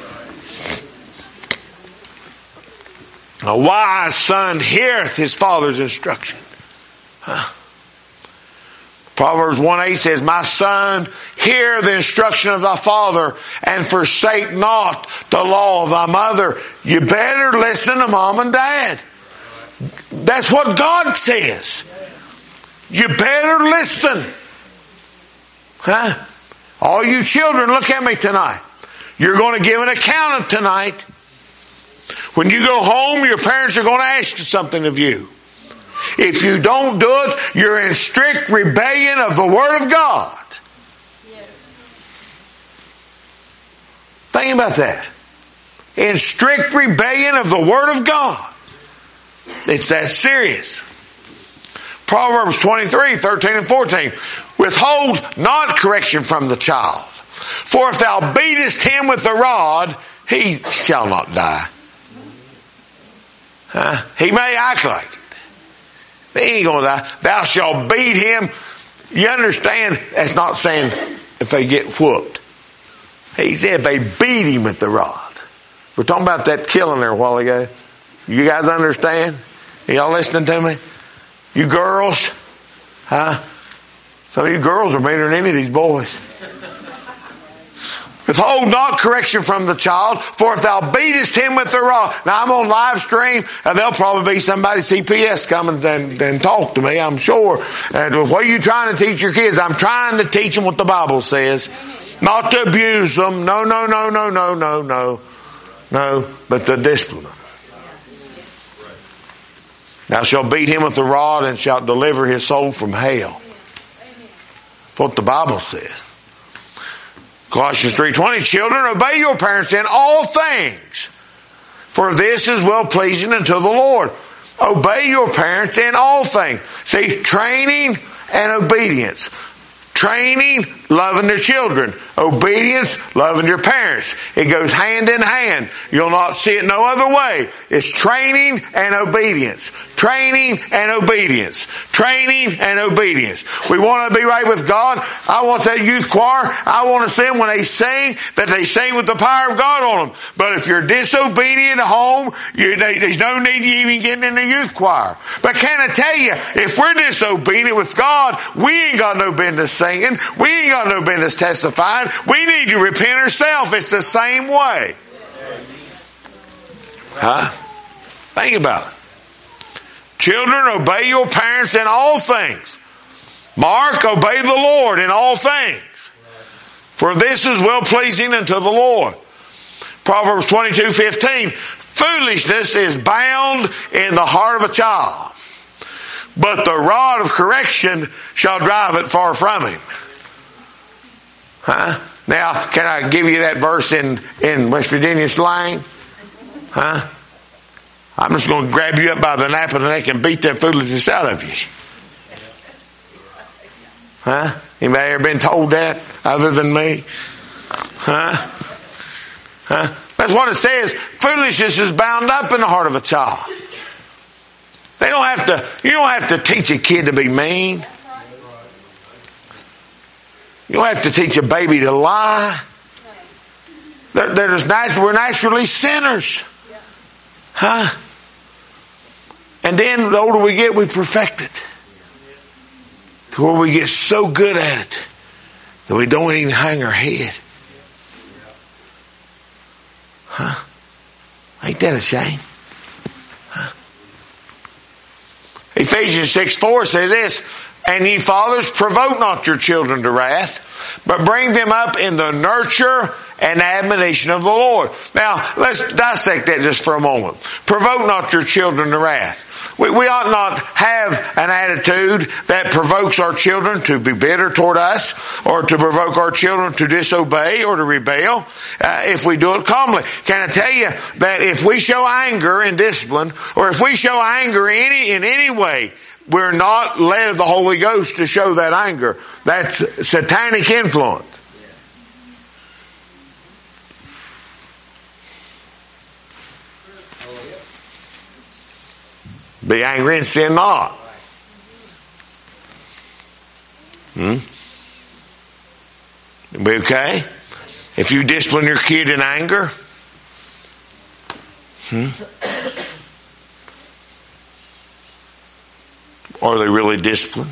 Speaker 1: A wise son heareth his father's instruction. Huh? Proverbs one eight says, my son, hear the instruction of thy father, and forsake not the law of thy mother. You better listen to mom and dad. That's what God says. You better listen. Huh? All you children, look at me tonight. You're going to give an account of tonight. When you go home, your parents are going to ask you something of you. If you don't do it, you're in strict rebellion of the Word of God. Think about that. In strict rebellion of the Word of God. It's that serious. Proverbs twenty-three, thirteen and fourteen. Withhold not correction from the child. For if thou beatest him with the rod, he shall not die. Huh? He may act like it. But he ain't going to die. Thou shalt beat him. You understand? That's not saying if they get whooped. He said if they beat him with the rod. We're talking about that killing there a while ago. You guys understand? Are y'all listening to me? You girls? Huh? Some of you girls are meaner than any of these boys. Withhold not correction from the child, for if thou beatest him with the rod. Now I'm on live stream, and there'll probably be somebody C P S coming and, and talk to me, I'm sure. And what are you trying to teach your kids? I'm trying to teach them what the Bible says. Not to abuse them. No, no, no, no, no, no, no. No, but to discipline them. Thou shalt beat him with the rod and shalt deliver his soul from hell. That's what the Bible says. Colossians three twenty, children, obey your parents in all things, for this is well pleasing unto the Lord. Obey your parents in all things. See, training and obedience. Training, loving their children. Obedience, loving your parents. It goes hand in hand. You'll not see it no other way. It's training and obedience. Training and obedience. Training and obedience. We want to be right with God. I want that youth choir. I want to see them when they sing, that they sing with the power of God on them. But if you're disobedient at home, you, there's no need you even getting in the youth choir. But can I tell you, if we're disobedient with God, we ain't got no business singing. We ain't got no business testifying. We need to repent ourselves. It's the same way. Huh? Think about it. Children, obey your parents in all things. Mark, obey the Lord in all things. For this is well pleasing unto the Lord. Proverbs twenty-two fifteen. Foolishness is bound in the heart of a child, but the rod of correction shall drive it far from him. Huh? Now, can I give you that verse in, in West Virginia slang? Huh? I'm just going to grab you up by the nape of the neck and beat that foolishness out of you. Huh? Anybody ever been told that other than me? Huh? Huh? That's what it says. Foolishness is bound up in the heart of a child. They don't have to, you don't have to teach a kid to be mean. You don't have to teach a baby to lie. They're, they're just natural, we're naturally sinners. Huh? And then the older we get, we perfect it. To where we get so good at it that we don't even hang our head. Huh? Ain't that a shame? Huh? Ephesians six four says this, and ye fathers, provoke not your children to wrath, but bring them up in the nurture and admonition of the Lord. Now, let's dissect that just for a moment. Provoke not your children to wrath. We, we ought not have an attitude that provokes our children to be bitter toward us, or to provoke our children to disobey or to rebel, uh, if we do it calmly. Can I tell you that if we show anger in discipline, or if we show anger any in any way, we're not led of the Holy Ghost to show that anger. That's satanic influence. Be angry and sin not. Hmm? Be okay? If you discipline your kid in anger, hmm? Are they really disciplined?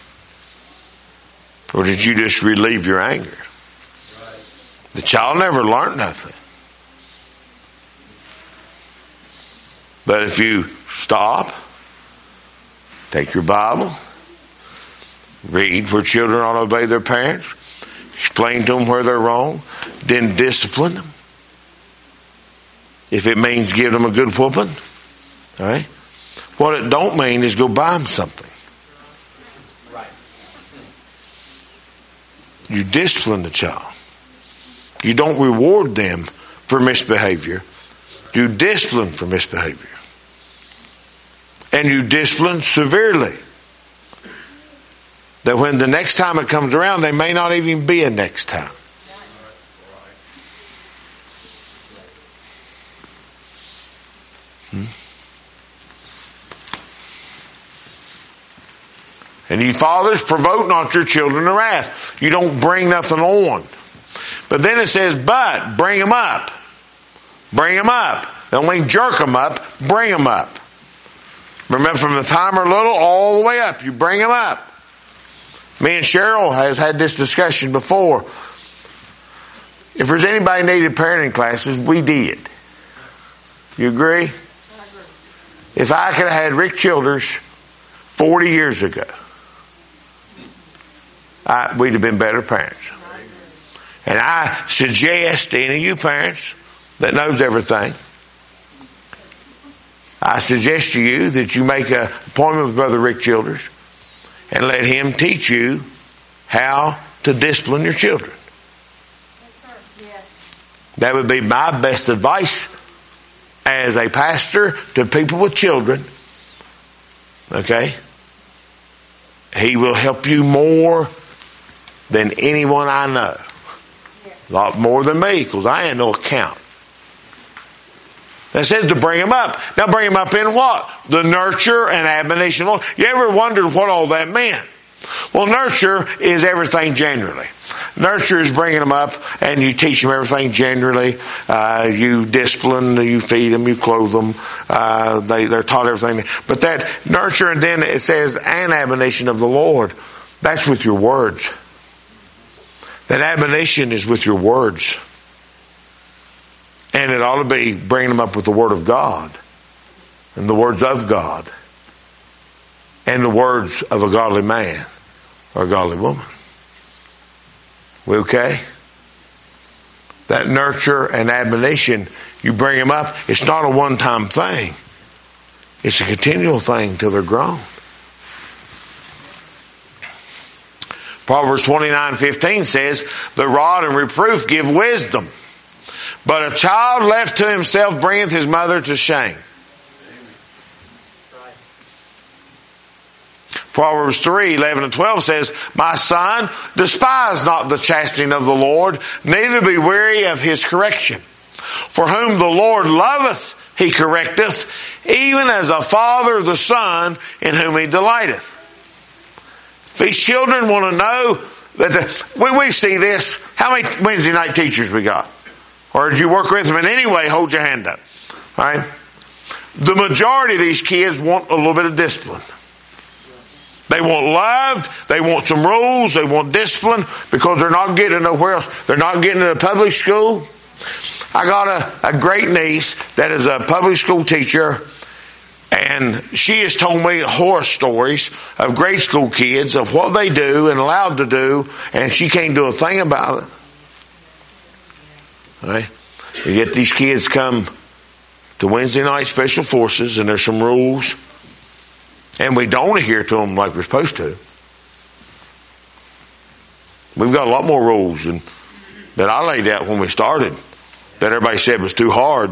Speaker 1: Or did you just relieve your anger? The child never learned nothing. But if you stop, take your Bible, read where children ought to obey their parents, explain to them where they're wrong, then discipline them. If it means give them a good whooping, all right? What it don't mean is go buy them something. You discipline the child. You don't reward them for misbehavior. You discipline for misbehavior. And you discipline severely. That when the next time it comes around, there may not even be a next time. Hmm? And ye fathers, provoke not your children to wrath. You don't bring nothing on. But then it says, but bring them up. Bring them up. Don't mean jerk them up. Bring them up. Remember, from the time they're little all the way up, you bring them up. Me and Cheryl has had this discussion before. If there's anybody needed parenting classes, we did. You agree? I agree. If I could have had Rick Childers forty years ago, I, we'd have been better parents. And I suggest to any of you parents that knows everything, I suggest to you that you make an appointment with Brother Rick Childers and let him teach you how to discipline your children.
Speaker 2: Yes, sir. Yes.
Speaker 1: That would be my best advice as a pastor to people with children. Okay? He will help you more than anyone I know. A lot more than me, because I ain't no account. That says to bring him up. Now bring him up in what? The nurture and admonition. You ever wondered what all that meant? Well, nurture is everything generally. Nurture is bringing them up and you teach them everything generally. Uh, you discipline, you feed them, you clothe them. Uh, they, they're taught everything. But that nurture, and then it says an admonition of the Lord. That's with your words. That admonition is with your words. And it ought to be bringing them up with the Word of God and the words of God and the words of a godly man or a godly woman. We okay? That nurture and admonition, you bring them up, it's not a one-time thing. It's a continual thing till they're grown. Proverbs twenty-nine fifteen says, the rod and reproof give wisdom, but a child left to himself bringeth his mother to shame. Proverbs three eleven and twelve says, my son, despise not the chastening of the Lord, neither be weary of his correction. For whom the Lord loveth, he correcteth, even as a father the son in whom he delighteth. These children want to know that the, we, we see this. How many Wednesday night teachers we got? Or did you work with them in any way? Hold your hand up. All right? The majority of these kids want a little bit of discipline. They want loved. They want some rules. They want discipline because they're not getting nowhere else. They're not getting to a public school. I got a, a great niece that is a public school teacher, and she has told me horror stories of grade school kids, of what they do and allowed to do, and she can't do a thing about it. All right? You get these kids come to Wednesday night special forces, and there's some rules, and we don't adhere to them like we're supposed to. We've got a lot more rules than that I laid out when we started, that everybody said was too hard.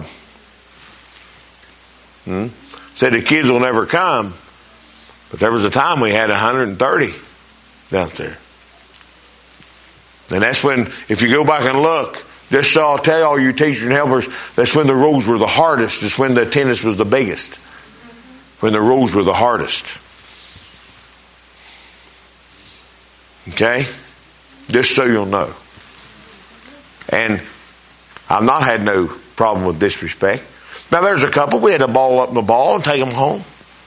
Speaker 1: Hmm? Said the kids will never come, but there was a time we had one hundred thirty down there. And that's when, if you go back and look, just so I'll tell all you teachers and helpers, that's when the rules were the hardest. It's when the attendance was the biggest. When the rules were the hardest. Okay? Just so you'll know. And I've not had no problem with disrespect. Now there's a couple, we had to ball up the ball and take them home.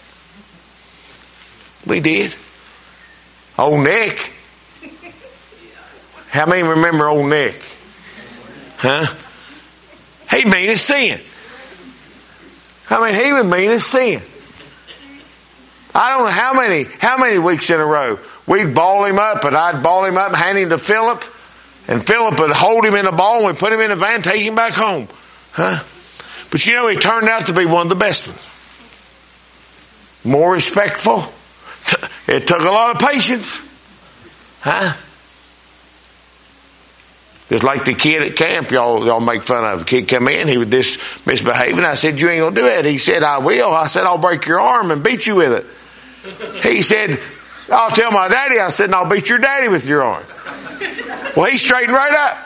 Speaker 1: We did. Old Nick. How many remember old Nick? Huh? He mean as sin. I mean, he was mean as sin. I don't know how many, how many weeks in a row we'd ball him up, and I'd ball him up and hand him to Philip, and Philip would hold him in the ball, and we'd put him in the van, take him back home. Huh? But you know, he turned out to be one of the best ones. More respectful. It took a lot of patience. Huh? Just like the kid at camp, y'all, y'all make fun of. The kid come in, he was dis, misbehaving. I said, you ain't gonna do it. He said, I will. I said, I'll break your arm and beat you with it. He said, I'll tell my daddy. I said, and I'll beat your daddy with your arm. Well, he straightened right up.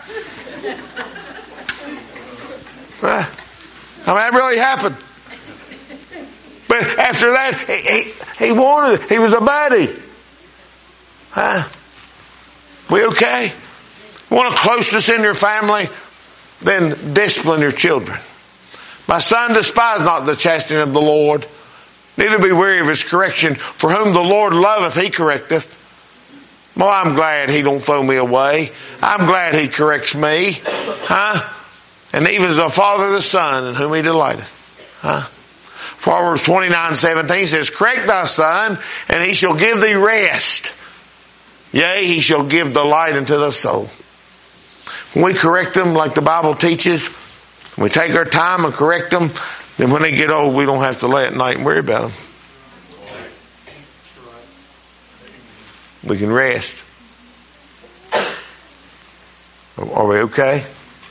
Speaker 1: Huh? I mean, that really happened. But after that, he, he, he wanted it. He was a buddy. Huh? We okay? You want a closeness in your family? Then discipline your children. My son, despise not the chastening of the Lord, neither be weary of his correction. For whom the Lord loveth, he correcteth. Well, I'm glad he don't throw me away. I'm glad he corrects me. Huh? And even as a father the son in whom he delighteth. Huh? Proverbs twenty-nine seventeen says, correct thy son, and he shall give thee rest. Yea, he shall give delight unto the soul. When we correct them like the Bible teaches, we take our time and correct them, then when they get old, we don't have to lay at night and worry about them. We can rest. Are we okay?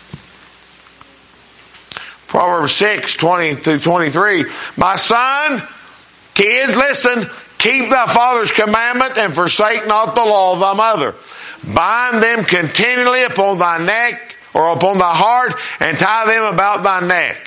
Speaker 1: Proverbs six, twenty through twenty-three. My son, kids, listen, keep thy father's commandment and forsake not the law of thy mother. Bind them continually upon thy neck or upon thy heart, and tie them about thy neck.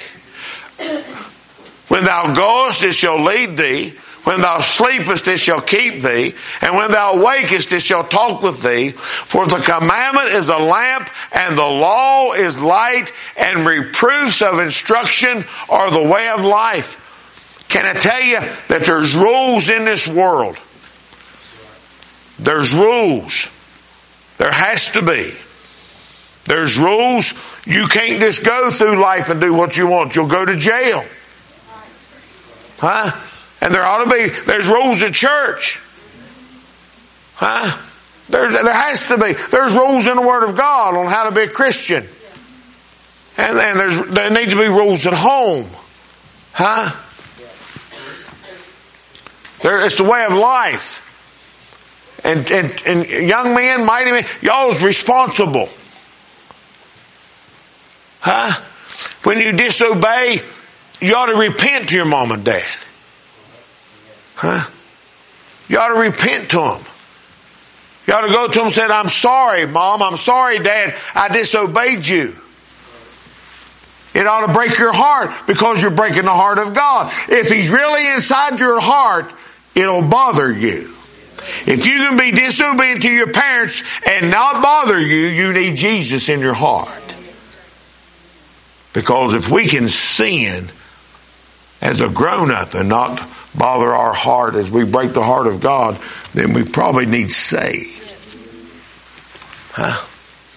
Speaker 1: When thou goest, it shall lead thee. When thou sleepest, it shall keep thee. And when thou wakest, it shall talk with thee. For the commandment is a lamp, and the law is light, and reproofs of instruction are the way of life. Can I tell you that there's rules in this world? There's rules. There has to be. There's rules You can't just go through life and do what you want. You'll go to jail. Huh? And there ought to be, there's rules at church. Huh? There, there has to be. There's rules in the Word of God on how to be a Christian. And then there's, there needs to be rules at home. Huh? There, it's the way of life. And, and, and young men, mighty men, y'all's responsible. Huh? When you disobey, you ought to repent to your mom and dad. Huh? You ought to repent to them. You ought to go to them and say, I'm sorry, Mom. I'm sorry, Dad. I disobeyed you. It ought to break your heart because you're breaking the heart of God. If He's really inside your heart, it'll bother you. If you can be disobedient to your parents and not bother you, you need Jesus in your heart. Because if we can sin as a grown-up and not bother our heart as we break the heart of God, then we probably need saved. Huh?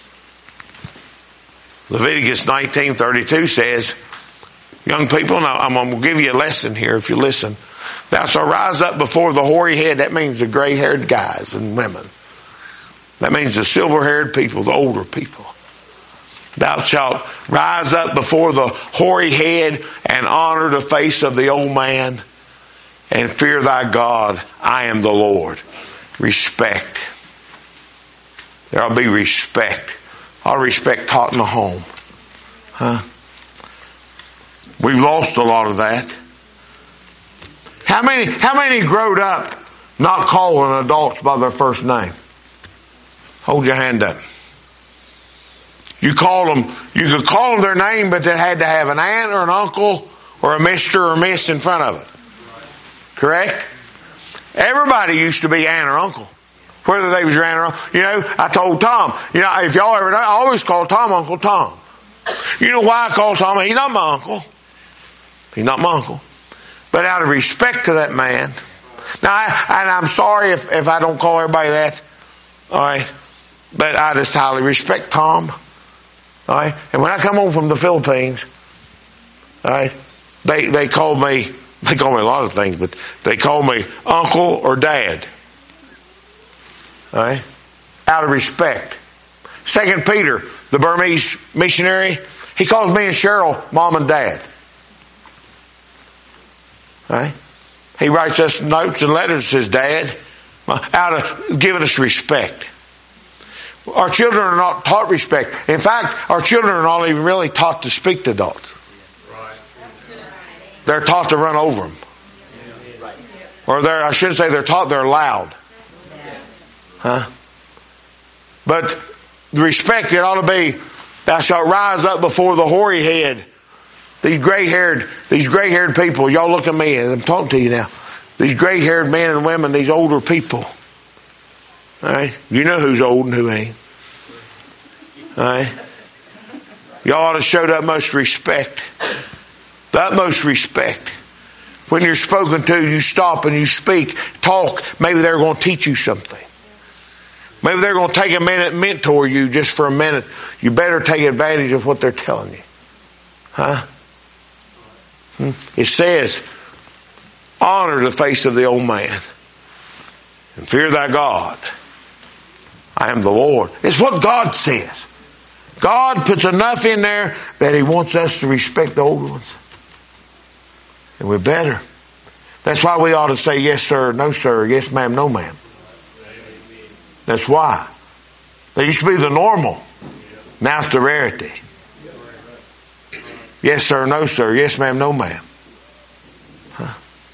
Speaker 1: Leviticus nineteen thirty-two says, young people, now I'm going to give you a lesson here if you listen. Thou shalt rise up before the hoary head. That means the gray-haired guys and women. That means the silver-haired people, the older people. Thou shalt rise up before the hoary head and honor the face of the old man and fear thy God. I am the Lord. Respect. There ought to be respect. I'll respect taught in the home. Huh? We've lost a lot of that. How many, how many growed up not calling adults by their first name? Hold your hand up. You call them, you could call them their name, but they had to have an aunt or an uncle or a mister or miss in front of it. Correct? Everybody used to be aunt or uncle. Whether they was your aunt or uncle. You know, I told Tom, you know, if y'all ever know, I always call Tom Uncle Tom. You know why I call Tom? He's not my uncle. He's not my uncle. But out of respect to that man. Now, I, and I'm sorry if, if I don't call everybody that. All right. But I just highly respect Tom. All right. And when I come home from the Philippines, all right, they, they call me, they call me a lot of things, but they call me uncle or dad. All right. Out of respect. Second Peter, the Burmese missionary, he calls me and Cheryl mom and dad. Right? He writes us notes and letters, says Dad, out of giving us respect. Our children are not taught respect. In fact, our children are not even really taught to speak to adults. They're taught to run over them. Or they're, I shouldn't say they're taught, they're loud. Huh? But the respect, it ought to be, thou shalt rise up before the hoary head. These gray-haired, these gray-haired people, y'all look at me, and I'm talking to you now. These gray-haired men and women, these older people. All right? You know who's old and who ain't. All right? Y'all ought to show the utmost respect. The utmost respect. When you're spoken to, you stop and you speak, talk. Maybe they're going to teach you something. Maybe they're going to take a minute and mentor you just for a minute. You better take advantage of what they're telling you. Huh? It says, honor the face of the old man and fear thy God. I am the Lord. It's what God says. God puts enough in there that He wants us to respect the older ones. And we better. That's why we ought to say yes sir, no sir, yes ma'am, no ma'am. That's why. That used to be the normal. Now it's the rarity. Yes sir, no sir, yes ma'am, no ma'am. Huh?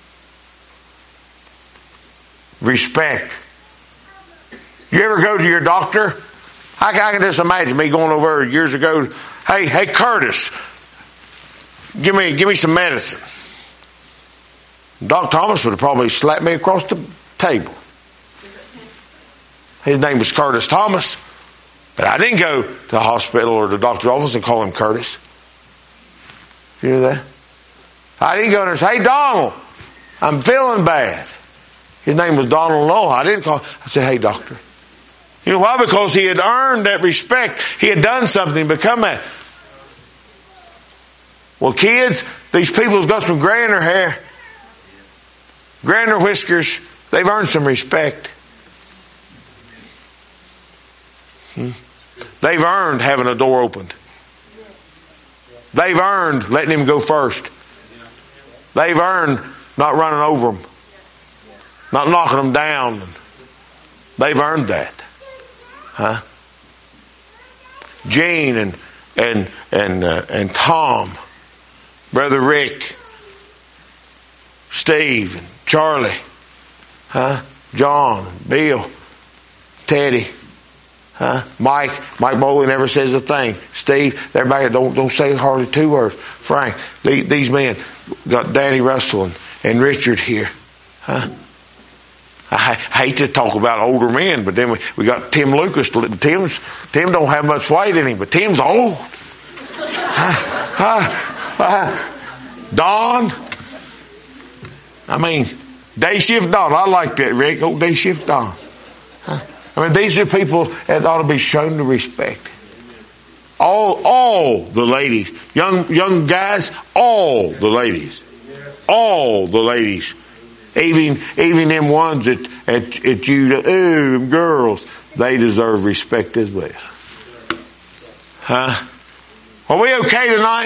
Speaker 1: Respect. You ever go to your doctor? I, I can just imagine me going over years ago. Hey, hey Curtis, give me, give me some medicine. Doctor Thomas would have probably slapped me across the table. His name was Curtis Thomas. But I didn't go to the hospital or the doctor's office and call him Curtis. You know that? I didn't go there and say, hey Donald, I'm feeling bad. His name was Donald Lowe. I didn't call. I said, hey doctor. You know why? Because he had earned that respect. He had done something to become that. Well, kids, these people's got some gray in their hair, gray in their whiskers. They've earned some respect. Hmm. They've earned having a door opened. They've earned letting him go first. They've earned not running over them, not knocking them down. They've earned that. Huh? Gene and and and uh, and Tom, Brother Rick, Steve and Charlie, huh? John, Bill, Teddy, huh? Mike, Mike Bowley never says a thing. Steve, everybody don't don't say hardly two words. Frank, these, these men got Danny Russell and, and Richard here, huh? I hate to talk about older men, but then we, we got Tim Lucas. Tim's, Tim don't have much weight in him, but Tim's old. Huh? Huh? Huh? Don. I mean, day shift Don. I like that, Rick. Oh, day shift Don. Huh? I mean, these are people that ought to be shown the respect. All, all the ladies, young, young guys, all the ladies, all the ladies. Even, even them ones that, at, at you, ooh, them girls, they deserve respect as well. Huh? Are we okay tonight?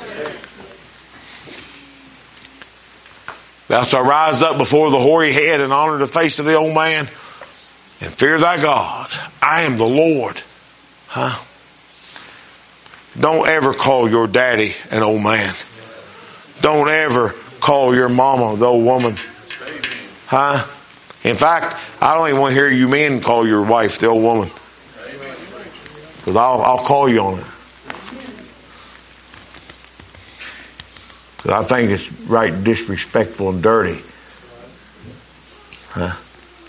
Speaker 1: Thou shalt rise up before the hoary head and honor the face of the old man and fear thy God. I am the Lord. Huh? Don't ever call your daddy an old man. Don't ever call your mama the old woman. Huh? In fact, I don't even want to hear you men call your wife the old woman. Because I'll, I'll call you on it. Because I think it's right disrespectful and dirty. Huh?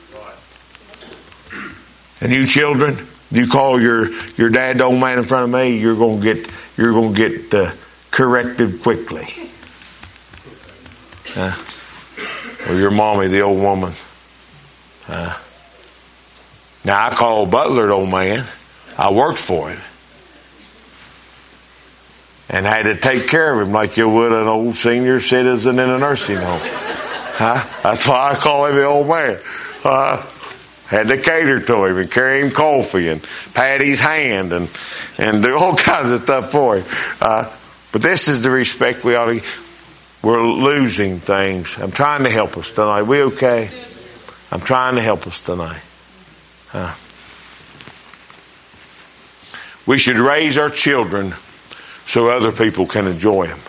Speaker 1: And you children, if you call your, your dad the old man in front of me, you're going to get, you're going to get uh, corrected quickly. Huh? Or your mommy, the old woman. Uh, now, I call Butler the old man. I worked for him. And had to take care of him like you would an old senior citizen in a nursing home. Huh? That's why I call him the old man. Uh, had to cater to him and carry him coffee and pat his hand and, and do all kinds of stuff for him. Uh, but this is the respect we ought to. We're losing things. I'm trying to help us tonight. We okay? I'm trying to help us tonight. Huh? We should raise our children so other people can enjoy them.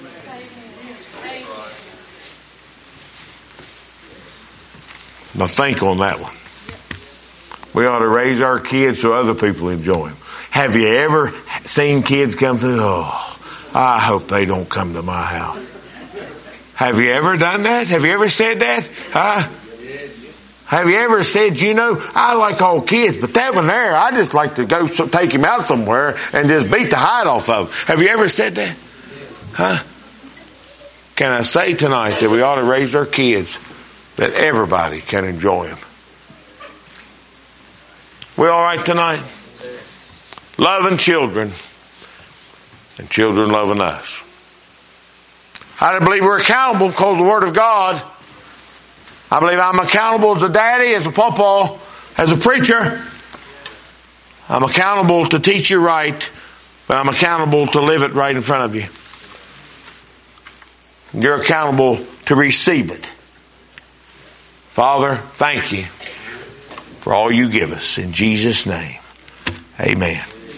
Speaker 1: Now think on that one. We ought to raise our kids so other people enjoy them. Have you ever seen kids come through? Oh, I hope they don't come to my house. Have you ever done that? Have you ever said that? Huh? Have you ever said, you know, I like all kids, but that one there, I just like to go so, take him out somewhere and just beat the hide off of him. Have you ever said that? Huh? Can I say tonight that we ought to raise our kids that everybody can enjoy them? We all right tonight? Loving children and children loving us. I believe we're accountable because the Word of God. I believe I'm accountable as a daddy, as a pawpaw, as a preacher. I'm accountable to teach you right, but I'm accountable to live it right in front of you. You're accountable to receive it. Father, thank you for all you give us. In Jesus' name, amen.